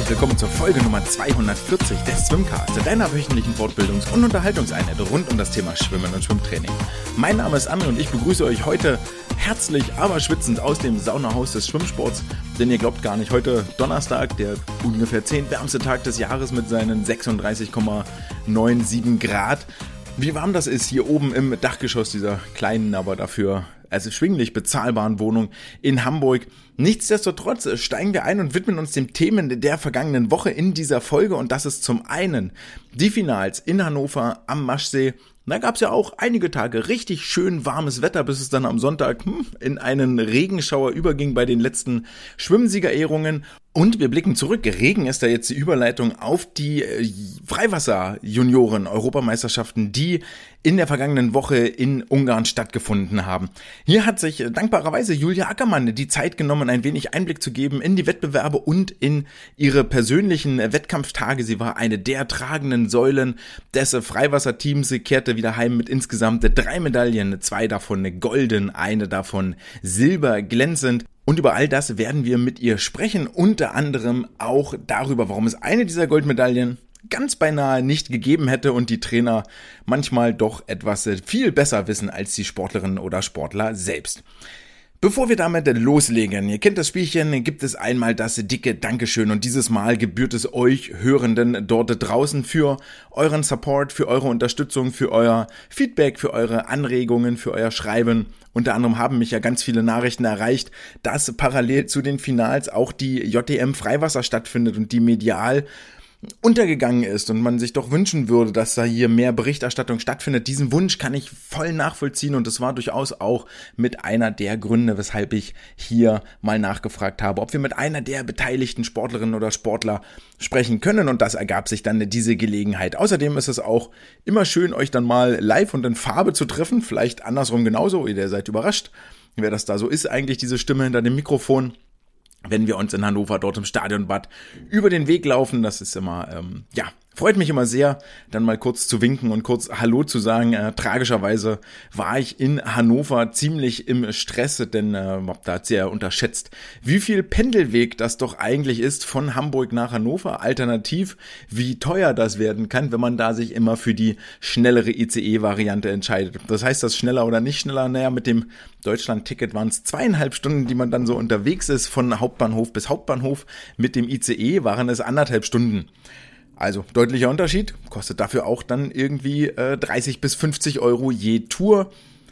herzlich willkommen zur Folge Nummer 240 des Swimcast, deiner wöchentlichen Fortbildungs- und Unterhaltungseinheit rund um das Thema Schwimmen und Schwimmtraining. Mein Name ist André und ich begrüße euch heute herzlich, aber schwitzend aus dem Saunahaus des Schwimmsports, denn ihr glaubt gar nicht, heute Donnerstag, der ungefähr 10. wärmste Tag des Jahres mit seinen 36,97 Grad. Wie warm das ist hier oben im Dachgeschoss dieser kleinen, aber dafür erschwinglich bezahlbaren Wohnung in Hamburg. Nichtsdestotrotz steigen wir ein und widmen uns den Themen der vergangenen Woche in dieser Folge, und das ist zum einen die Finals in Hannover am Maschsee. Da gab es ja auch einige Tage richtig schön warmes Wetter, bis es dann am Sonntag in einen Regenschauer überging bei den letzten Schwimmsiegerehrungen. Und wir blicken zurück, Regen ist da jetzt die Überleitung auf die Freiwasser-Junioren-Europameisterschaften, die in der vergangenen Woche in Ungarn stattgefunden haben. Hier hat sich dankbarerweise Julia Ackermann die Zeit genommen, ein wenig Einblick zu geben in die Wettbewerbe und in ihre persönlichen Wettkampftage. Sie war eine der tragenden Säulen des Freiwasserteams, kehrte wieder heim mit insgesamt 3 Medaillen, 2 davon golden, eine davon silber glänzend. Und über all das werden wir mit ihr sprechen, unter anderem auch darüber, warum es eine dieser Goldmedaillen ganz beinahe nicht gegeben hätte und die Trainer manchmal doch etwas viel besser wissen als die Sportlerinnen oder Sportler selbst. Bevor wir damit loslegen, ihr kennt das Spielchen, gibt es einmal das dicke Dankeschön, und dieses Mal gebührt es euch Hörenden dort draußen für euren Support, für eure Unterstützung, für euer Feedback, für eure Anregungen, für euer Schreiben. Unter anderem haben mich ja ganz viele Nachrichten erreicht, dass parallel zu den Finals auch die JDM Freiwasser stattfindet und die medial untergegangen ist und man sich doch wünschen würde, dass da hier mehr Berichterstattung stattfindet. Diesen Wunsch kann ich voll nachvollziehen, und das war durchaus auch mit einer der Gründe, weshalb ich hier mal nachgefragt habe, ob wir mit einer der beteiligten Sportlerinnen oder Sportler sprechen können, und das ergab sich dann diese Gelegenheit. Außerdem ist es auch immer schön, euch dann mal live und in Farbe zu treffen, vielleicht andersrum genauso, ihr seid überrascht, wer das da so ist, eigentlich diese Stimme hinter dem Mikrofon. Wenn wir uns in Hannover dort im Stadionbad über den Weg laufen, das ist immer, freut mich immer sehr, dann mal kurz zu winken und kurz Hallo zu sagen. Tragischerweise war ich in Hannover ziemlich im Stress, denn hab da sehr unterschätzt, wie viel Pendelweg das doch eigentlich ist von Hamburg nach Hannover. Alternativ, wie teuer das werden kann, wenn man da sich immer für die schnellere ICE-Variante entscheidet. Das heißt, das schneller oder nicht schneller? Naja, mit dem Deutschland-Ticket waren es 2,5 Stunden, die man dann so unterwegs ist, von Hauptbahnhof bis Hauptbahnhof. Mit dem ICE waren es 1,5 Stunden. Also deutlicher Unterschied, kostet dafür auch dann irgendwie 30 bis 50 Euro je Tour.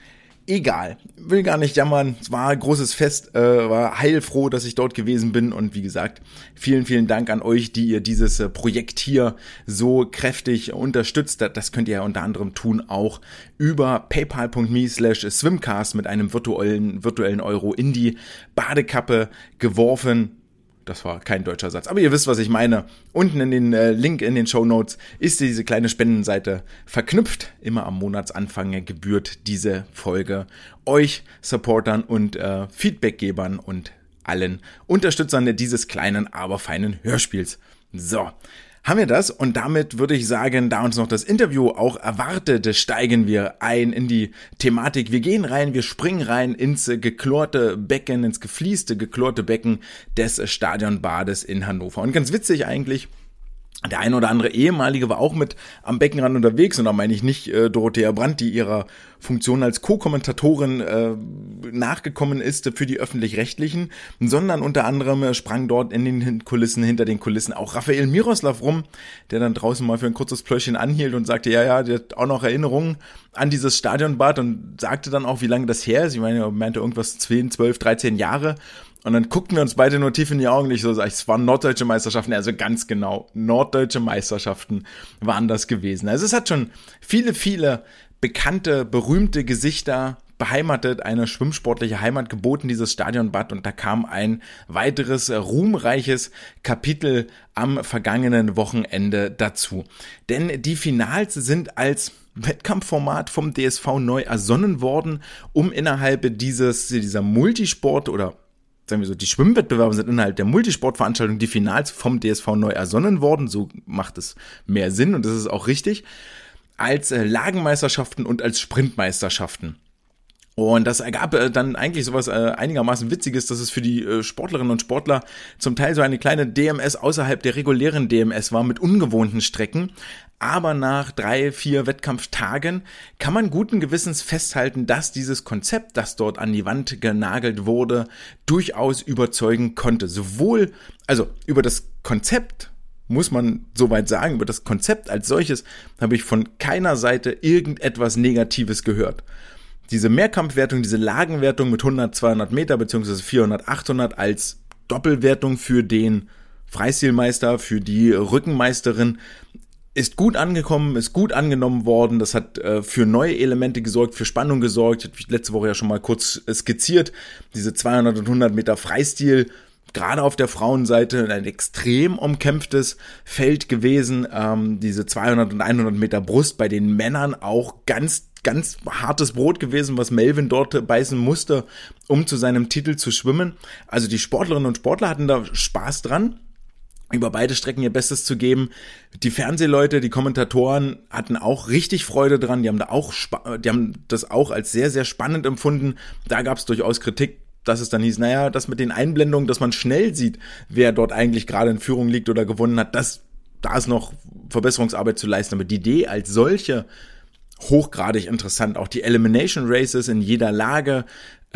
Egal, will gar nicht jammern, es war ein großes Fest, war heilfroh, dass ich dort gewesen bin, und wie gesagt, vielen, vielen Dank an euch, die ihr dieses Projekt hier so kräftig unterstützt. Das könnt ihr ja unter anderem tun auch über paypal.me/swimcast mit einem virtuellen Euro in die Badekappe geworfen. Das war kein deutscher Satz, aber ihr wisst, was ich meine. Unten in den Link in den Shownotes ist diese kleine Spendenseite verknüpft. Immer am Monatsanfang gebührt diese Folge euch Supportern und Feedbackgebern und allen Unterstützern dieses kleinen, aber feinen Hörspiels. So, haben wir das, und damit würde ich sagen, da uns noch das Interview auch erwartet, steigen wir ein in die Thematik. Wir gehen rein, wir springen rein ins geklorte Becken, ins gefließte, geklorte Becken des Stadionbades in Hannover. Und ganz witzig eigentlich, der ein oder andere Ehemalige war auch mit am Beckenrand unterwegs, und da meine ich nicht Dorothea Brandt, die ihrer Funktion als Co-Kommentatorin nachgekommen ist für die Öffentlich-Rechtlichen, sondern unter anderem sprang dort in den Kulissen, hinter den Kulissen auch Raphael Miroslav rum, der dann draußen mal für ein kurzes Pläuschchen anhielt und sagte, ja, der hat auch noch Erinnerungen an dieses Stadionbad, und sagte dann auch, wie lange das her ist. Ich meine, er meinte irgendwas 10, 12, 13 Jahre. Und dann guckten wir uns beide nur tief in die Augen, es waren norddeutsche Meisterschaften, also ganz genau, norddeutsche Meisterschaften waren das gewesen. Also es hat schon viele, viele bekannte, berühmte Gesichter beheimatet, eine schwimmsportliche Heimat geboten, dieses Stadionbad, und da kam ein weiteres ruhmreiches Kapitel am vergangenen Wochenende dazu. Denn die Finals sind als Wettkampfformat vom DSV neu ersonnen worden, um innerhalb dieser Multisport oder sagen wir so, die Schwimmwettbewerbe sind innerhalb der Multisportveranstaltung, die Finals vom DSV neu ersonnen worden, so macht es mehr Sinn, und das ist auch richtig, als Lagenmeisterschaften und als Sprintmeisterschaften. Und das ergab dann eigentlich sowas einigermaßen Witziges, dass es für die Sportlerinnen und Sportler zum Teil so eine kleine DMS außerhalb der regulären DMS war mit ungewohnten Strecken. Aber nach 3-4 Wettkampftagen kann man guten Gewissens festhalten, dass dieses Konzept, das dort an die Wand genagelt wurde, durchaus überzeugen konnte. Sowohl, also über das Konzept muss man soweit sagen, über das Konzept als solches habe ich von keiner Seite irgendetwas Negatives gehört. Diese Mehrkampfwertung, diese Lagenwertung mit 100, 200 Meter beziehungsweise 400, 800 als Doppelwertung für den Freistilmeister, für die Rückenmeisterin ist gut angekommen, ist gut angenommen worden. Das hat für neue Elemente gesorgt, für Spannung gesorgt. Ich habe letzte Woche ja schon mal kurz skizziert. Diese 200 und 100 Meter Freistil, gerade auf der Frauenseite ein extrem umkämpftes Feld gewesen. Diese 200 und 100 Meter Brust bei den Männern auch ganz hartes Brot gewesen, was Melvin dort beißen musste, um zu seinem Titel zu schwimmen. Also die Sportlerinnen und Sportler hatten da Spaß dran, über beide Strecken ihr Bestes zu geben. Die Fernsehleute, die Kommentatoren hatten auch richtig Freude dran. Die haben das auch als sehr, sehr spannend empfunden. Da gab es durchaus Kritik, dass es dann hieß, naja, das mit den Einblendungen, dass man schnell sieht, wer dort eigentlich gerade in Führung liegt oder gewonnen hat, da ist noch Verbesserungsarbeit zu leisten. Aber die Idee als solche hochgradig interessant. Auch die Elimination Races in jeder Lage,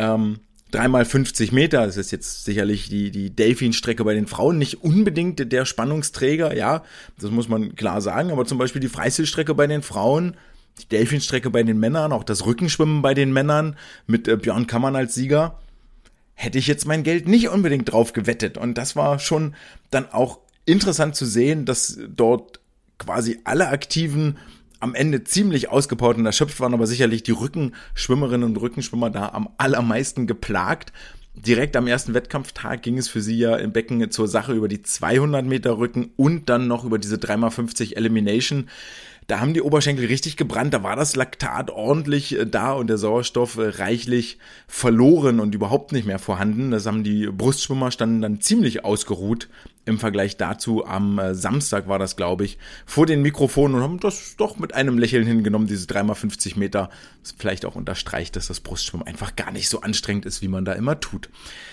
3x 50 Meter, das ist jetzt sicherlich die Delfin-Strecke bei den Frauen nicht unbedingt der Spannungsträger, ja, das muss man klar sagen, aber zum Beispiel die Freistilstrecke bei den Frauen, die Delfin-Strecke bei den Männern, auch das Rückenschwimmen bei den Männern mit Björn Kammann als Sieger, hätte ich jetzt mein Geld nicht unbedingt drauf gewettet. Und das war schon dann auch interessant zu sehen, dass dort quasi alle Aktiven am Ende ziemlich ausgepowert und erschöpft waren, aber sicherlich die Rückenschwimmerinnen und Rückenschwimmer da am allermeisten geplagt. Direkt am ersten Wettkampftag ging es für sie ja im Becken zur Sache über die 200 Meter Rücken und dann noch über diese 3x50 Elimination. Da haben die Oberschenkel richtig gebrannt, da war das Laktat ordentlich da und der Sauerstoff reichlich verloren und überhaupt nicht mehr vorhanden. Das haben die Brustschwimmer standen dann ziemlich ausgeruht im Vergleich dazu. Am Samstag war das, glaube ich, vor den Mikrofonen und haben das doch mit einem Lächeln hingenommen, diese 3x50 Meter. Das vielleicht auch unterstreicht, dass das Brustschwimmen einfach gar nicht so anstrengend ist, wie man da immer tut.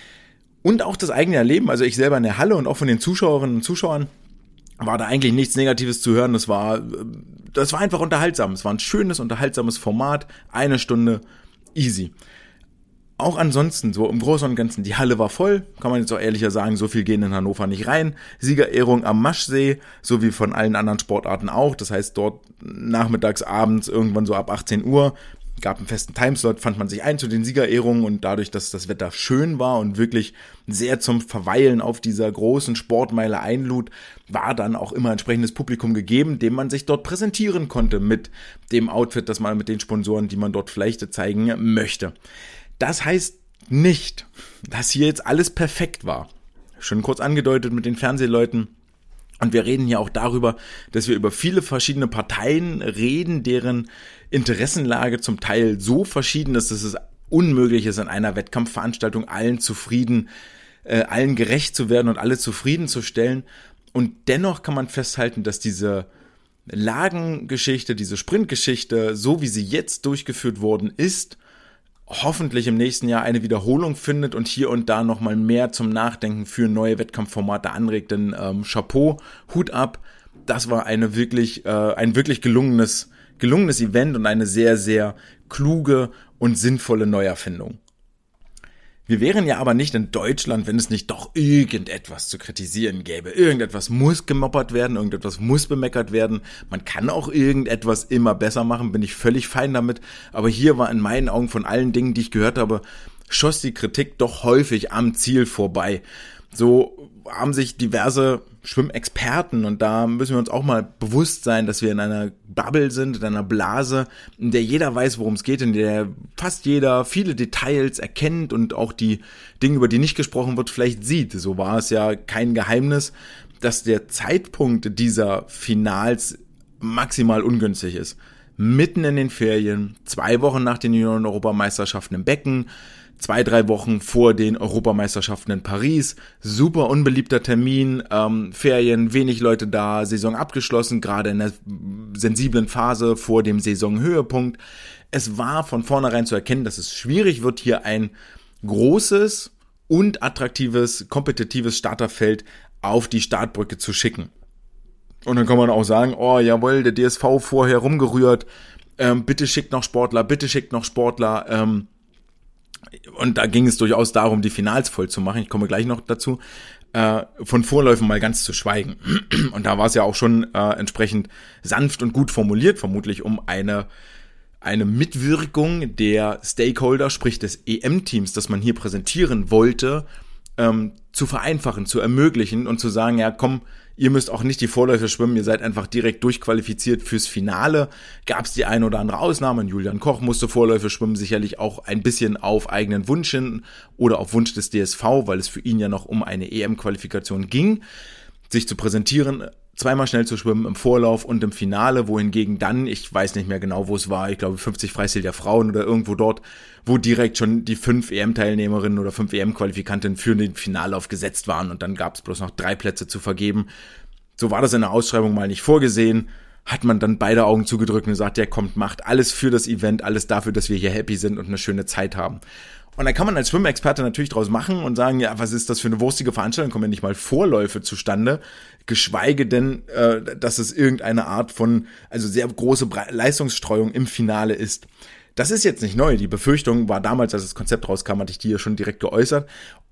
Und auch das eigene Erleben, also ich selber in der Halle und auch von den Zuschauerinnen und Zuschauern, war da eigentlich nichts Negatives zu hören. Das war einfach unterhaltsam. Es war ein schönes, unterhaltsames Format. 1 Stunde, easy. Auch ansonsten, so im Großen und Ganzen, die Halle war voll. Kann man jetzt auch ehrlicher sagen, so viel gehen in Hannover nicht rein. Siegerehrung am Maschsee, so wie von allen anderen Sportarten auch. Das heißt, dort nachmittags, abends, irgendwann so ab 18 Uhr, gab einen festen Timeslot, fand man sich ein zu den Siegerehrungen und dadurch, dass das Wetter schön war und wirklich sehr zum Verweilen auf dieser großen Sportmeile einlud, war dann auch immer entsprechendes Publikum gegeben, dem man sich dort präsentieren konnte mit dem Outfit, das man mit den Sponsoren, die man dort vielleicht zeigen möchte. Das heißt nicht, dass hier jetzt alles perfekt war. Schon kurz angedeutet mit den Fernsehleuten. Und wir reden hier auch darüber, dass wir über viele verschiedene Parteien reden, deren Interessenlage zum Teil so verschieden ist, dass es unmöglich ist, in einer Wettkampfveranstaltung allen gerecht zu werden und alle zufriedenzustellen. Und dennoch kann man festhalten, dass diese Lagengeschichte, diese Sprintgeschichte, so wie sie jetzt durchgeführt worden ist, hoffentlich im nächsten Jahr eine Wiederholung findet und hier und da nochmal mehr zum Nachdenken für neue Wettkampfformate anregt. Denn Chapeau, Hut ab, das war ein wirklich gelungenes Event und eine sehr, sehr kluge und sinnvolle Neuerfindung. Wir wären ja aber nicht in Deutschland, wenn es nicht doch irgendetwas zu kritisieren gäbe. Irgendetwas muss gemoppert werden, irgendetwas muss bemeckert werden. Man kann auch irgendetwas immer besser machen, bin ich völlig fein damit. Aber hier war in meinen Augen von allen Dingen, die ich gehört habe, schoss die Kritik doch häufig am Ziel vorbei. So haben sich diverse Schwimmexperten, und da müssen wir uns auch mal bewusst sein, dass wir in einer Bubble sind, in einer Blase, in der jeder weiß, worum es geht, in der fast jeder viele Details erkennt und auch die Dinge, über die nicht gesprochen wird, vielleicht sieht. So war es ja kein Geheimnis, dass der Zeitpunkt dieser Finals maximal ungünstig ist. Mitten in den Ferien, 2 Wochen nach den Junioren-Europameisterschaften im Becken, 2-3 Wochen vor den Europameisterschaften in Paris. Super unbeliebter Termin, Ferien, wenig Leute da, Saison abgeschlossen, gerade in der sensiblen Phase vor dem Saisonhöhepunkt. Es war von vornherein zu erkennen, dass es schwierig wird, hier ein großes und attraktives, kompetitives Starterfeld auf die Startbrücke zu schicken. Und dann kann man auch sagen, oh jawohl, der DSV vorher rumgerührt, bitte schickt noch Sportler. Und da ging es durchaus darum, die Finals voll zu machen. Ich komme gleich noch dazu. Von Vorläufen mal ganz zu schweigen. Und da war es ja auch schon entsprechend sanft und gut formuliert, vermutlich um eine Mitwirkung der Stakeholder, sprich des EM-Teams, das man hier präsentieren wollte, zu vereinfachen, zu ermöglichen und zu sagen, ja komm, ihr müsst auch nicht die Vorläufe schwimmen, ihr seid einfach direkt durchqualifiziert fürs Finale. Gab es die eine oder andere Ausnahme, Julian Koch musste Vorläufe schwimmen, sicherlich auch ein bisschen auf eigenen Wunsch hin oder auf Wunsch des DSV, weil es für ihn ja noch um eine EM-Qualifikation ging, sich zu präsentieren, zweimal schnell zu schwimmen im Vorlauf und im Finale, wohingegen dann, ich weiß nicht mehr genau, wo es war, ich glaube 50 Freistil der Frauen oder irgendwo dort, wo direkt schon die 5 EM-Teilnehmerinnen oder 5 EM-Qualifikantinnen für den Finallauf gesetzt waren und dann gab es bloß noch 3 Plätze zu vergeben. So war das in der Ausschreibung mal nicht vorgesehen, hat man dann beide Augen zugedrückt und gesagt, ja kommt, macht alles für das Event, alles dafür, dass wir hier happy sind und eine schöne Zeit haben. Und da kann man als Schwimmexperte natürlich draus machen und sagen, ja, was ist das für eine wurstige Veranstaltung, kommen ja nicht mal Vorläufe zustande, geschweige denn, dass es irgendeine Art von, also sehr große Leistungsstreuung im Finale ist. Das ist jetzt nicht neu, die Befürchtung war damals, als das Konzept rauskam, hatte ich die ja schon direkt geäußert,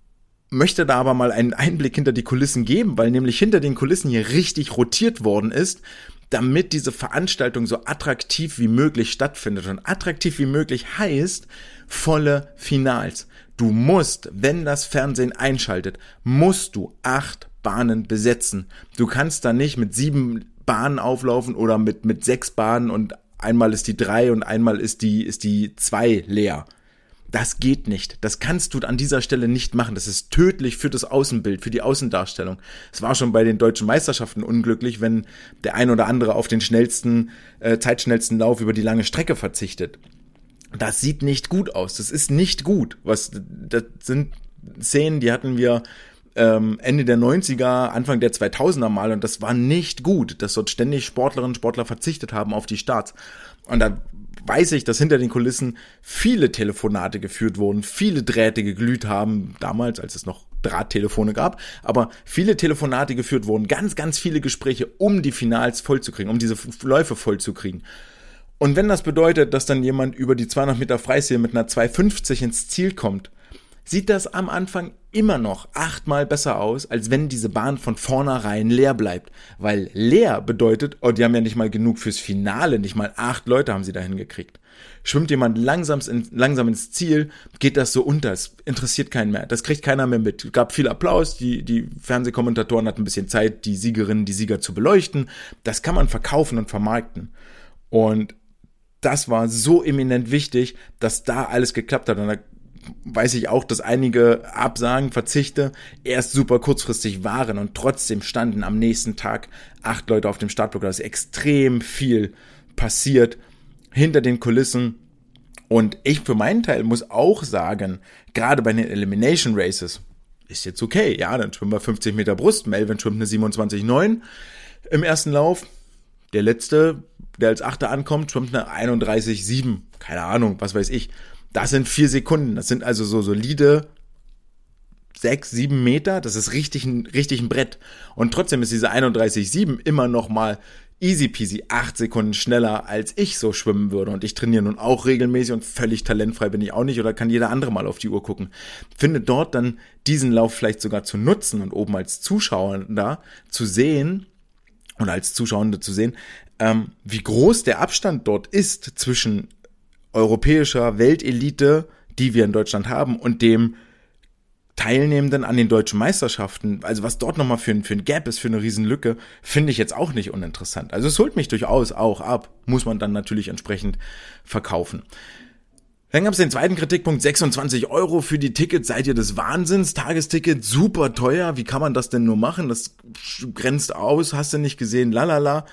möchte da aber mal einen Einblick hinter die Kulissen geben, weil nämlich hinter den Kulissen hier richtig rotiert worden ist, damit diese Veranstaltung so attraktiv wie möglich stattfindet. Und attraktiv wie möglich heißt volle Finals. Du musst, wenn das Fernsehen einschaltet, musst du 8 Bahnen besetzen. Du kannst da nicht mit 7 Bahnen auflaufen oder mit 6 Bahnen und einmal ist die 3 und einmal ist die 2 leer. Das geht nicht. Das kannst du an dieser Stelle nicht machen. Das ist tödlich für das Außenbild, für die Außendarstellung. Es war schon bei den deutschen Meisterschaften unglücklich, wenn der ein oder andere auf den zeitschnellsten Lauf über die lange Strecke verzichtet. Das sieht nicht gut aus. Das ist nicht gut. Das sind Szenen, die hatten wir Ende der 90er, Anfang der 2000er mal und das war nicht gut, dass dort ständig Sportlerinnen und Sportler verzichtet haben auf die Starts. Und da weiß ich, dass hinter den Kulissen viele Telefonate geführt wurden, viele Drähte geglüht haben, damals, als es noch Drahttelefone gab, aber viele Telefonate geführt wurden, ganz, ganz viele Gespräche, um die Finals vollzukriegen, um diese Läufe vollzukriegen. Und wenn das bedeutet, dass dann jemand über die 200 Meter Freistil mit einer 2,50 ins Ziel kommt, sieht das am Anfang immer noch 8-mal besser aus, als wenn diese Bahn von vornherein leer bleibt. Weil leer bedeutet, oh, die haben ja nicht mal genug fürs Finale, nicht mal 8 Leute haben sie da hingekriegt. Schwimmt jemand langsam ins Ziel, geht das so unter, es interessiert keinen mehr, das kriegt keiner mehr mit. Es gab viel Applaus, die Fernsehkommentatoren hatten ein bisschen Zeit, die Siegerinnen, die Sieger zu beleuchten. Das kann man verkaufen und vermarkten. Und das war so eminent wichtig, dass da alles geklappt hat. Und da weiß ich auch, dass einige Absagen, Verzichte erst super kurzfristig waren und trotzdem standen am nächsten Tag 8 Leute auf dem Startblock. Da ist extrem viel passiert hinter den Kulissen. Und ich für meinen Teil muss auch sagen, gerade bei den Elimination Races ist jetzt okay. Ja, dann schwimmen wir 50 Meter Brust. Melvin schwimmt eine 27,9 im ersten Lauf. Der letzte, der als Achter ankommt, schwimmt eine 31,7. Keine Ahnung, was weiß ich. Das sind 4 Sekunden. Das sind also so solide 6, 7 Meter. Das ist richtig ein Brett. Und trotzdem ist diese 31,7 immer noch mal easy peasy 8 Sekunden schneller, als ich so schwimmen würde. Und ich trainiere nun auch regelmäßig und völlig talentfrei bin ich auch nicht oder kann jeder andere mal auf die Uhr gucken. Finde dort dann diesen Lauf vielleicht sogar zu nutzen und oben als Zuschauer da zu sehen oder als Zuschauende zu sehen, wie groß der Abstand dort ist zwischen europäischer Weltelite, die wir in Deutschland haben, und dem Teilnehmenden an den deutschen Meisterschaften. Also was dort nochmal für ein Gap ist, für eine Riesenlücke, finde ich jetzt auch nicht uninteressant. Also es holt mich durchaus auch ab, muss man dann natürlich entsprechend verkaufen. Dann gab es den zweiten Kritikpunkt, 26 € für die Tickets, seid ihr des Wahnsinns? Tagesticket, super teuer, wie kann man das denn nur machen? Das grenzt aus, hast du nicht gesehen, lalala.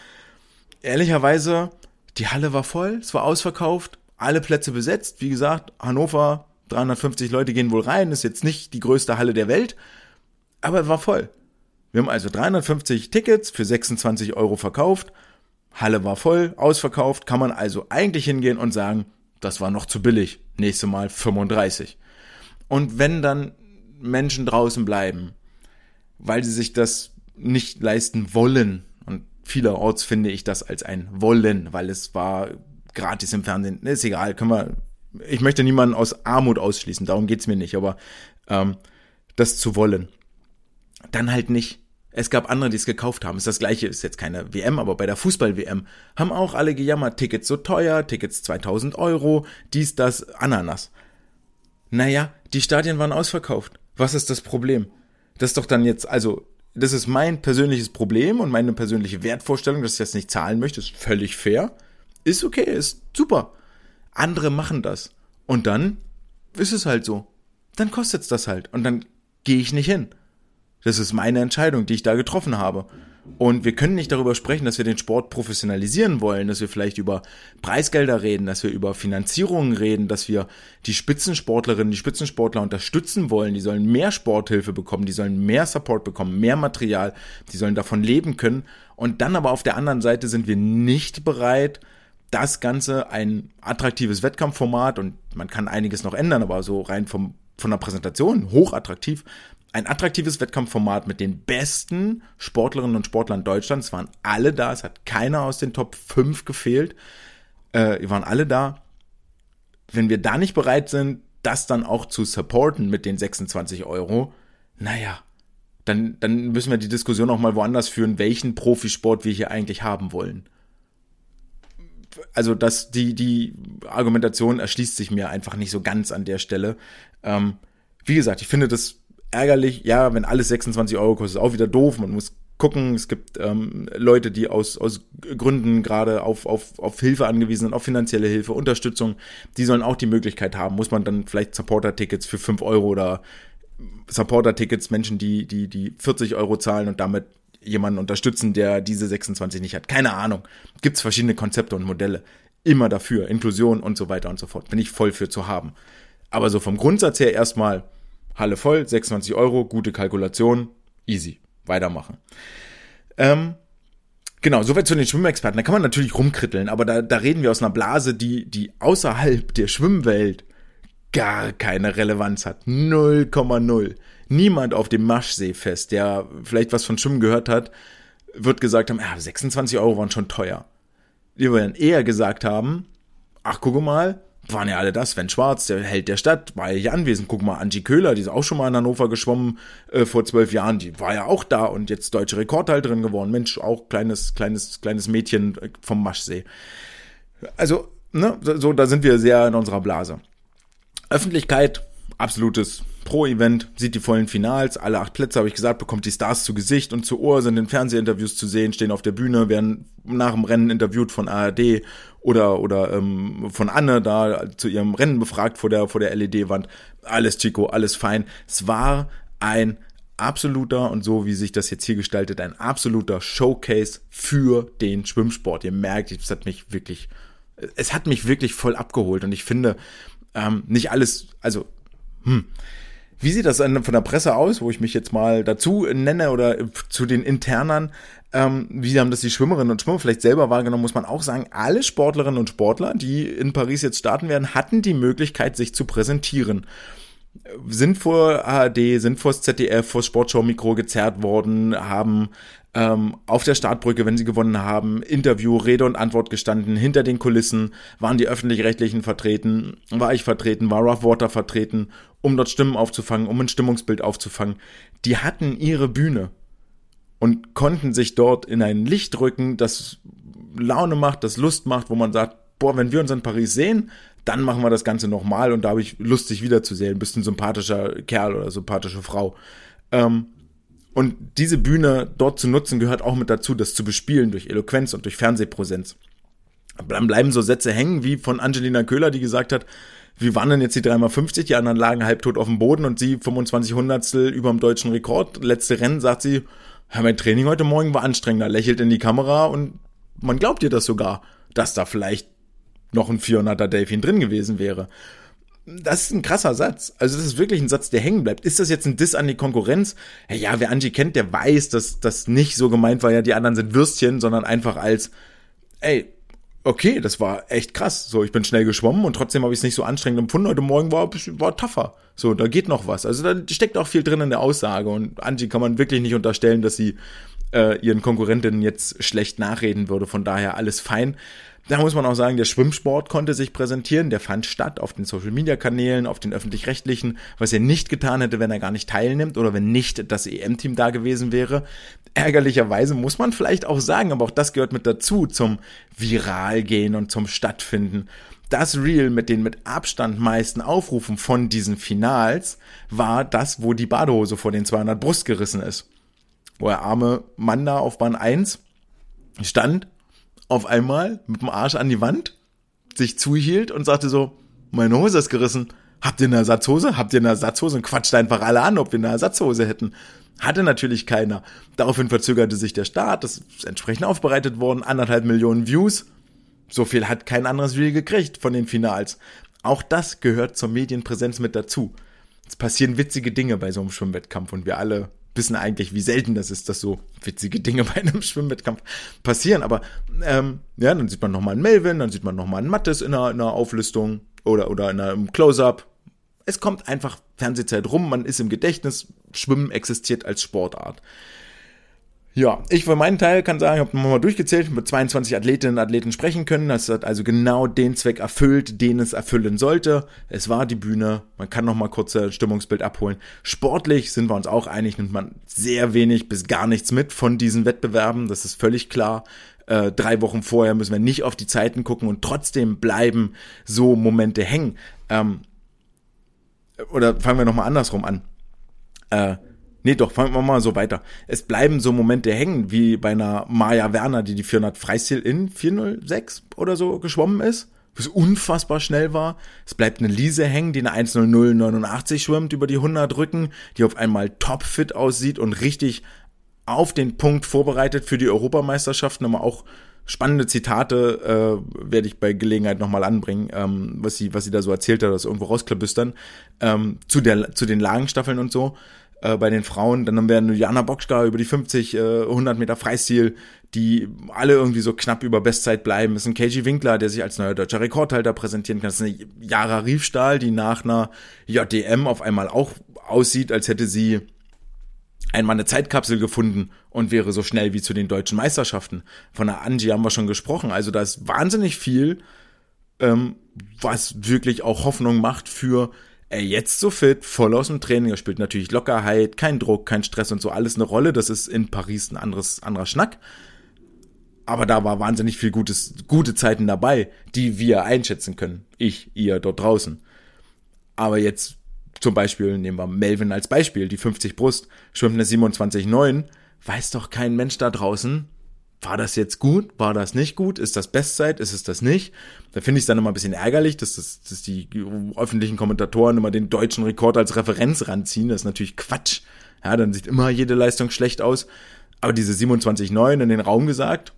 Ehrlicherweise, die Halle war voll, es war ausverkauft, alle Plätze besetzt, wie gesagt, Hannover 350 Leute gehen wohl rein, ist jetzt nicht die größte Halle der Welt, aber war voll. Wir haben also 350 Tickets für 26 € verkauft, Halle war voll, ausverkauft, kann man also eigentlich hingehen und sagen, das war noch zu billig, nächstes Mal 35. Und wenn dann Menschen draußen bleiben, weil sie sich das nicht leisten wollen, und vielerorts finde ich das als ein Wollen, weil es war gratis im Fernsehen, ist egal, ich möchte niemanden aus Armut ausschließen, darum geht's mir nicht, aber das zu wollen, dann halt nicht. Es gab andere, die es gekauft haben. Ist das gleiche, ist jetzt keine WM, aber bei der Fußball-WM haben auch alle gejammert, Tickets so teuer, Tickets 2000 €, dies, das, Ananas. Naja, die Stadien waren ausverkauft. Was ist das Problem? Das ist doch dann jetzt, also, das ist mein persönliches Problem und meine persönliche Wertvorstellung, dass ich das nicht zahlen möchte, ist völlig fair. Ist okay, ist super. Andere machen das. Und dann ist es halt so. Dann kostet's das halt. Und dann gehe ich nicht hin. Das ist meine Entscheidung, die ich da getroffen habe. Und wir können nicht darüber sprechen, dass wir den Sport professionalisieren wollen, dass wir vielleicht über Preisgelder reden, dass wir über Finanzierungen reden, dass wir die Spitzensportlerinnen, die Spitzensportler unterstützen wollen. Die sollen mehr Sporthilfe bekommen, die sollen mehr Support bekommen, mehr Material, die sollen davon leben können. Und dann aber auf der anderen Seite sind wir nicht bereit, das Ganze ein attraktives Wettkampfformat, und man kann einiges noch ändern, aber so rein von der Präsentation hochattraktiv, ein attraktives Wettkampfformat mit den besten Sportlerinnen und Sportlern Deutschlands, waren alle da, es hat keiner aus den Top 5 gefehlt, wir waren alle da. Wenn wir da nicht bereit sind, das dann auch zu supporten mit den 26 €, naja, dann müssen wir die Diskussion auch mal woanders führen, welchen Profisport wir hier eigentlich haben wollen. Also die Argumentation erschließt sich mir einfach nicht so ganz an der Stelle. Wie gesagt, ich finde das ärgerlich. Ja, wenn alles 26 € kostet, ist auch wieder doof. Man muss gucken. Es gibt Leute, die aus Gründen gerade auf Hilfe angewiesen sind, auf finanzielle Hilfe, Unterstützung. Die sollen auch die Möglichkeit haben. Muss man dann vielleicht Supporter-Tickets für 5 € oder Supporter-Tickets, Menschen, die 40 € zahlen und damit jemanden unterstützen, der diese 26 nicht hat. Keine Ahnung. Gibt's verschiedene Konzepte und Modelle. Immer dafür. Inklusion und so weiter und so fort. Bin ich voll für zu haben. Aber so vom Grundsatz her erstmal Halle voll, 26 €, gute Kalkulation, easy. Weitermachen. Genau, soweit zu den Schwimmexperten. Da kann man natürlich rumkritteln, aber da reden wir aus einer Blase, die außerhalb der Schwimmwelt gar keine Relevanz hat. 0,0. Niemand auf dem Maschseefest, der vielleicht was von Schwimmen gehört hat, wird gesagt haben, 26 € waren schon teuer. Die werden eher gesagt haben, ach, guck mal, waren ja alle das, Sven Schwarz, der Held der Stadt, war ja hier anwesend. Guck mal, Angie Köhler, die ist auch schon mal in Hannover geschwommen vor 12 Jahren, die war ja auch da und jetzt deutsche Rekordhalterin geworden. Mensch, auch kleines Mädchen vom Maschsee. Also, ne, so, da sind wir sehr in unserer Blase. Öffentlichkeit, absolutes Pro-Event, sieht die vollen Finals, alle 8 Plätze, habe ich gesagt, bekommt die Stars zu Gesicht und zu Ohr, sind in Fernsehinterviews zu sehen, stehen auf der Bühne, werden nach dem Rennen interviewt von ARD oder von Anne da zu ihrem Rennen befragt vor der LED-Wand. Alles Chico, alles fein. Es war ein absoluter, und so wie sich das jetzt hier gestaltet, ein absoluter Showcase für den Schwimmsport. Ihr merkt, es hat mich wirklich voll abgeholt, und ich finde, nicht alles, also, wie sieht das von der Presse aus, wo ich mich jetzt mal dazu nenne oder zu den Internern, wie haben das die Schwimmerinnen und Schwimmer vielleicht selber wahrgenommen, muss man auch sagen, alle Sportlerinnen und Sportler, die in Paris jetzt starten werden, hatten die Möglichkeit, sich zu präsentieren. Sind vor ARD, sind vors ZDF, vors Sportschau-Mikro gezerrt worden, haben auf der Startbrücke, wenn sie gewonnen haben, Interview, Rede und Antwort gestanden, hinter den Kulissen waren die Öffentlich-Rechtlichen vertreten, war ich vertreten, war Rough Water vertreten, um dort Stimmen aufzufangen, um ein Stimmungsbild aufzufangen. Die hatten ihre Bühne und konnten sich dort in ein Licht rücken, das Laune macht, das Lust macht, wo man sagt, boah, wenn wir uns in Paris sehen, dann machen wir das Ganze nochmal, und da habe ich Lust, dich wiederzusehen. Bist ein sympathischer Kerl oder sympathische Frau. Und diese Bühne dort zu nutzen, gehört auch mit dazu, das zu bespielen durch Eloquenz und durch Fernsehpräsenz. Dann bleiben so Sätze hängen, wie von Angelina Köhler, die gesagt hat, wie waren denn jetzt die 3x50, die anderen lagen halbtot auf dem Boden und sie 25 Hundertstel überm deutschen Rekord. Letzte Rennen sagt sie, mein Training heute Morgen war anstrengender, lächelt in die Kamera, und man glaubt ihr das sogar, dass da vielleicht noch ein 400er Delfin drin gewesen wäre. Das ist ein krasser Satz. Also das ist wirklich ein Satz, der hängen bleibt. Ist das jetzt ein Diss an die Konkurrenz? Ja, wer Angie kennt, der weiß, dass das nicht so gemeint war, ja, die anderen sind Würstchen, sondern einfach als, ey, okay, das war echt krass. So, ich bin schnell geschwommen und trotzdem habe ich es nicht so anstrengend empfunden. Heute Morgen war tougher. So, da geht noch was. Also da steckt auch viel drin in der Aussage. Und Angie kann man wirklich nicht unterstellen, dass sie ihren Konkurrentinnen jetzt schlecht nachreden würde. Von daher alles fein. Da muss man auch sagen, der Schwimmsport konnte sich präsentieren. Der fand statt auf den Social-Media-Kanälen, auf den öffentlich-rechtlichen, was er nicht getan hätte, wenn er gar nicht teilnimmt oder wenn nicht das EM-Team da gewesen wäre. Ärgerlicherweise muss man vielleicht auch sagen, aber auch das gehört mit dazu zum Viralgehen und zum Stattfinden. Das Reel mit den mit Abstand meisten Aufrufen von diesen Finals war das, wo die Badehose vor den 200 Brust gerissen ist. Wo der arme Mann da auf Bahn 1 stand, auf einmal mit dem Arsch an die Wand, sich zuhielt und sagte so, meine Hose ist gerissen. Habt ihr eine Ersatzhose? Habt ihr eine Ersatzhose? Und quatscht einfach alle an, ob wir eine Ersatzhose hätten. Hatte natürlich keiner. Daraufhin verzögerte sich der Start, das ist entsprechend aufbereitet worden, 1,5 Millionen Views. So viel hat kein anderes Reel gekriegt von den Finals. Auch das gehört zur Medienpräsenz mit dazu. Es passieren witzige Dinge bei so einem Schwimmwettkampf und wir alle wissen eigentlich, wie selten das ist, dass so witzige Dinge bei einem Schwimmwettkampf passieren. Aber ja, dann sieht man nochmal einen Melvin, dann sieht man nochmal einen Mattes in einer Auflistung oder in einem Close-Up. Es kommt einfach Fernsehzeit rum, man ist im Gedächtnis, Schwimmen existiert als Sportart. Ja, ich für meinen Teil kann sagen, ich habe nochmal durchgezählt, mit 22 Athletinnen und Athleten sprechen können. Das hat also genau den Zweck erfüllt, den es erfüllen sollte. Es war die Bühne, man kann nochmal kurz ein Stimmungsbild abholen. Sportlich sind wir uns auch einig, nimmt man sehr wenig bis gar nichts mit von diesen Wettbewerben, das ist völlig klar. 3 Wochen vorher müssen wir nicht auf die Zeiten gucken und trotzdem bleiben so Momente hängen. Oder fangen wir nochmal andersrum an. Fangen wir mal so weiter. Es bleiben so Momente hängen, wie bei einer Maja Werner, die 400 Freistil in 4:06 oder so geschwommen ist, was unfassbar schnell war. Es bleibt eine Lise hängen, die eine 1:00:89 schwimmt über die 100 Rücken, die auf einmal topfit aussieht und richtig auf den Punkt vorbereitet für die Europameisterschaften. Aber auch spannende Zitate werde ich bei Gelegenheit nochmal anbringen, was sie da so erzählt hat, das irgendwo rausklabüstern, zu den Lagenstaffeln und so. Bei den Frauen, dann haben wir eine Jana Bokska über die 50, 100 Meter Freistil, die alle irgendwie so knapp über Bestzeit bleiben. Das ist ein KG Winkler, der sich als neuer deutscher Rekordhalter präsentieren kann. Das ist eine Jara Riefstahl, die nach einer JDM auf einmal auch aussieht, als hätte sie einmal eine Zeitkapsel gefunden und wäre so schnell wie zu den deutschen Meisterschaften. Von der Angie haben wir schon gesprochen. Also da ist wahnsinnig viel, was wirklich auch Hoffnung macht für jetzt so fit, voll aus dem Training, da spielt natürlich Lockerheit, kein Druck, kein Stress und so, alles eine Rolle, das ist in Paris ein anderer Schnack, aber da war wahnsinnig viel gute Zeiten dabei, die wir einschätzen können, ihr dort draußen, aber jetzt zum Beispiel, nehmen wir Melvin als Beispiel, die 50 Brust, schwimmt eine 27,9, weiß doch kein Mensch da draußen, war das jetzt gut? War das nicht gut? Ist das Bestzeit? Ist es das nicht? Da finde ich es dann immer ein bisschen ärgerlich, dass die öffentlichen Kommentatoren immer den deutschen Rekord als Referenz ranziehen. Das ist natürlich Quatsch. Ja, dann sieht immer jede Leistung schlecht aus. Aber diese 27,9 in den Raum gesagt,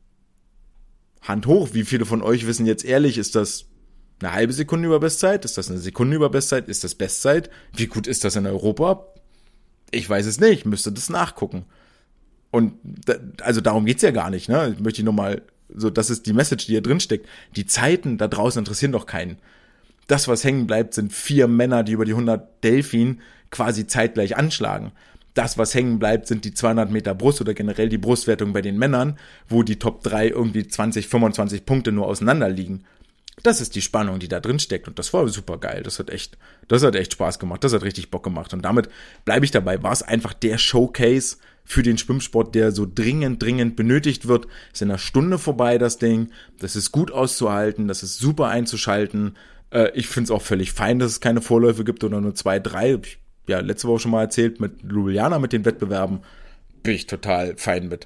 Hand hoch, wie viele von euch wissen jetzt ehrlich, ist das eine halbe Sekunde über Bestzeit? Ist das eine Sekunde über Bestzeit? Ist das Bestzeit? Wie gut ist das in Europa? Ich weiß es nicht, müsste das nachgucken. Und also darum geht's ja gar nicht, ne? Ich möchte nochmal, so, das ist die Message, die hier drin steckt. Die Zeiten da draußen interessieren doch keinen. Das, was hängen bleibt, sind 4 Männer, die über die 100 Delfin quasi zeitgleich anschlagen. Das, was hängen bleibt, sind die 200 Meter Brust oder generell die Brustwertung bei den Männern, wo die Top 3 irgendwie 20, 25 Punkte nur auseinander liegen. Das ist die Spannung, die da drin steckt und das war super geil. Das hat echt Spaß gemacht. Das hat richtig Bock gemacht und damit bleibe ich dabei. War es einfach der Showcase für den Schwimmsport, der so dringend benötigt wird. Ist in einer Stunde vorbei, das Ding. Das ist gut auszuhalten, das ist super einzuschalten. Ich finde es auch völlig fein, dass es keine Vorläufe gibt oder nur 2, 3. Hab ich ja letzte Woche schon mal erzählt mit Ljubljana, mit den Wettbewerben. Bin ich total fein mit.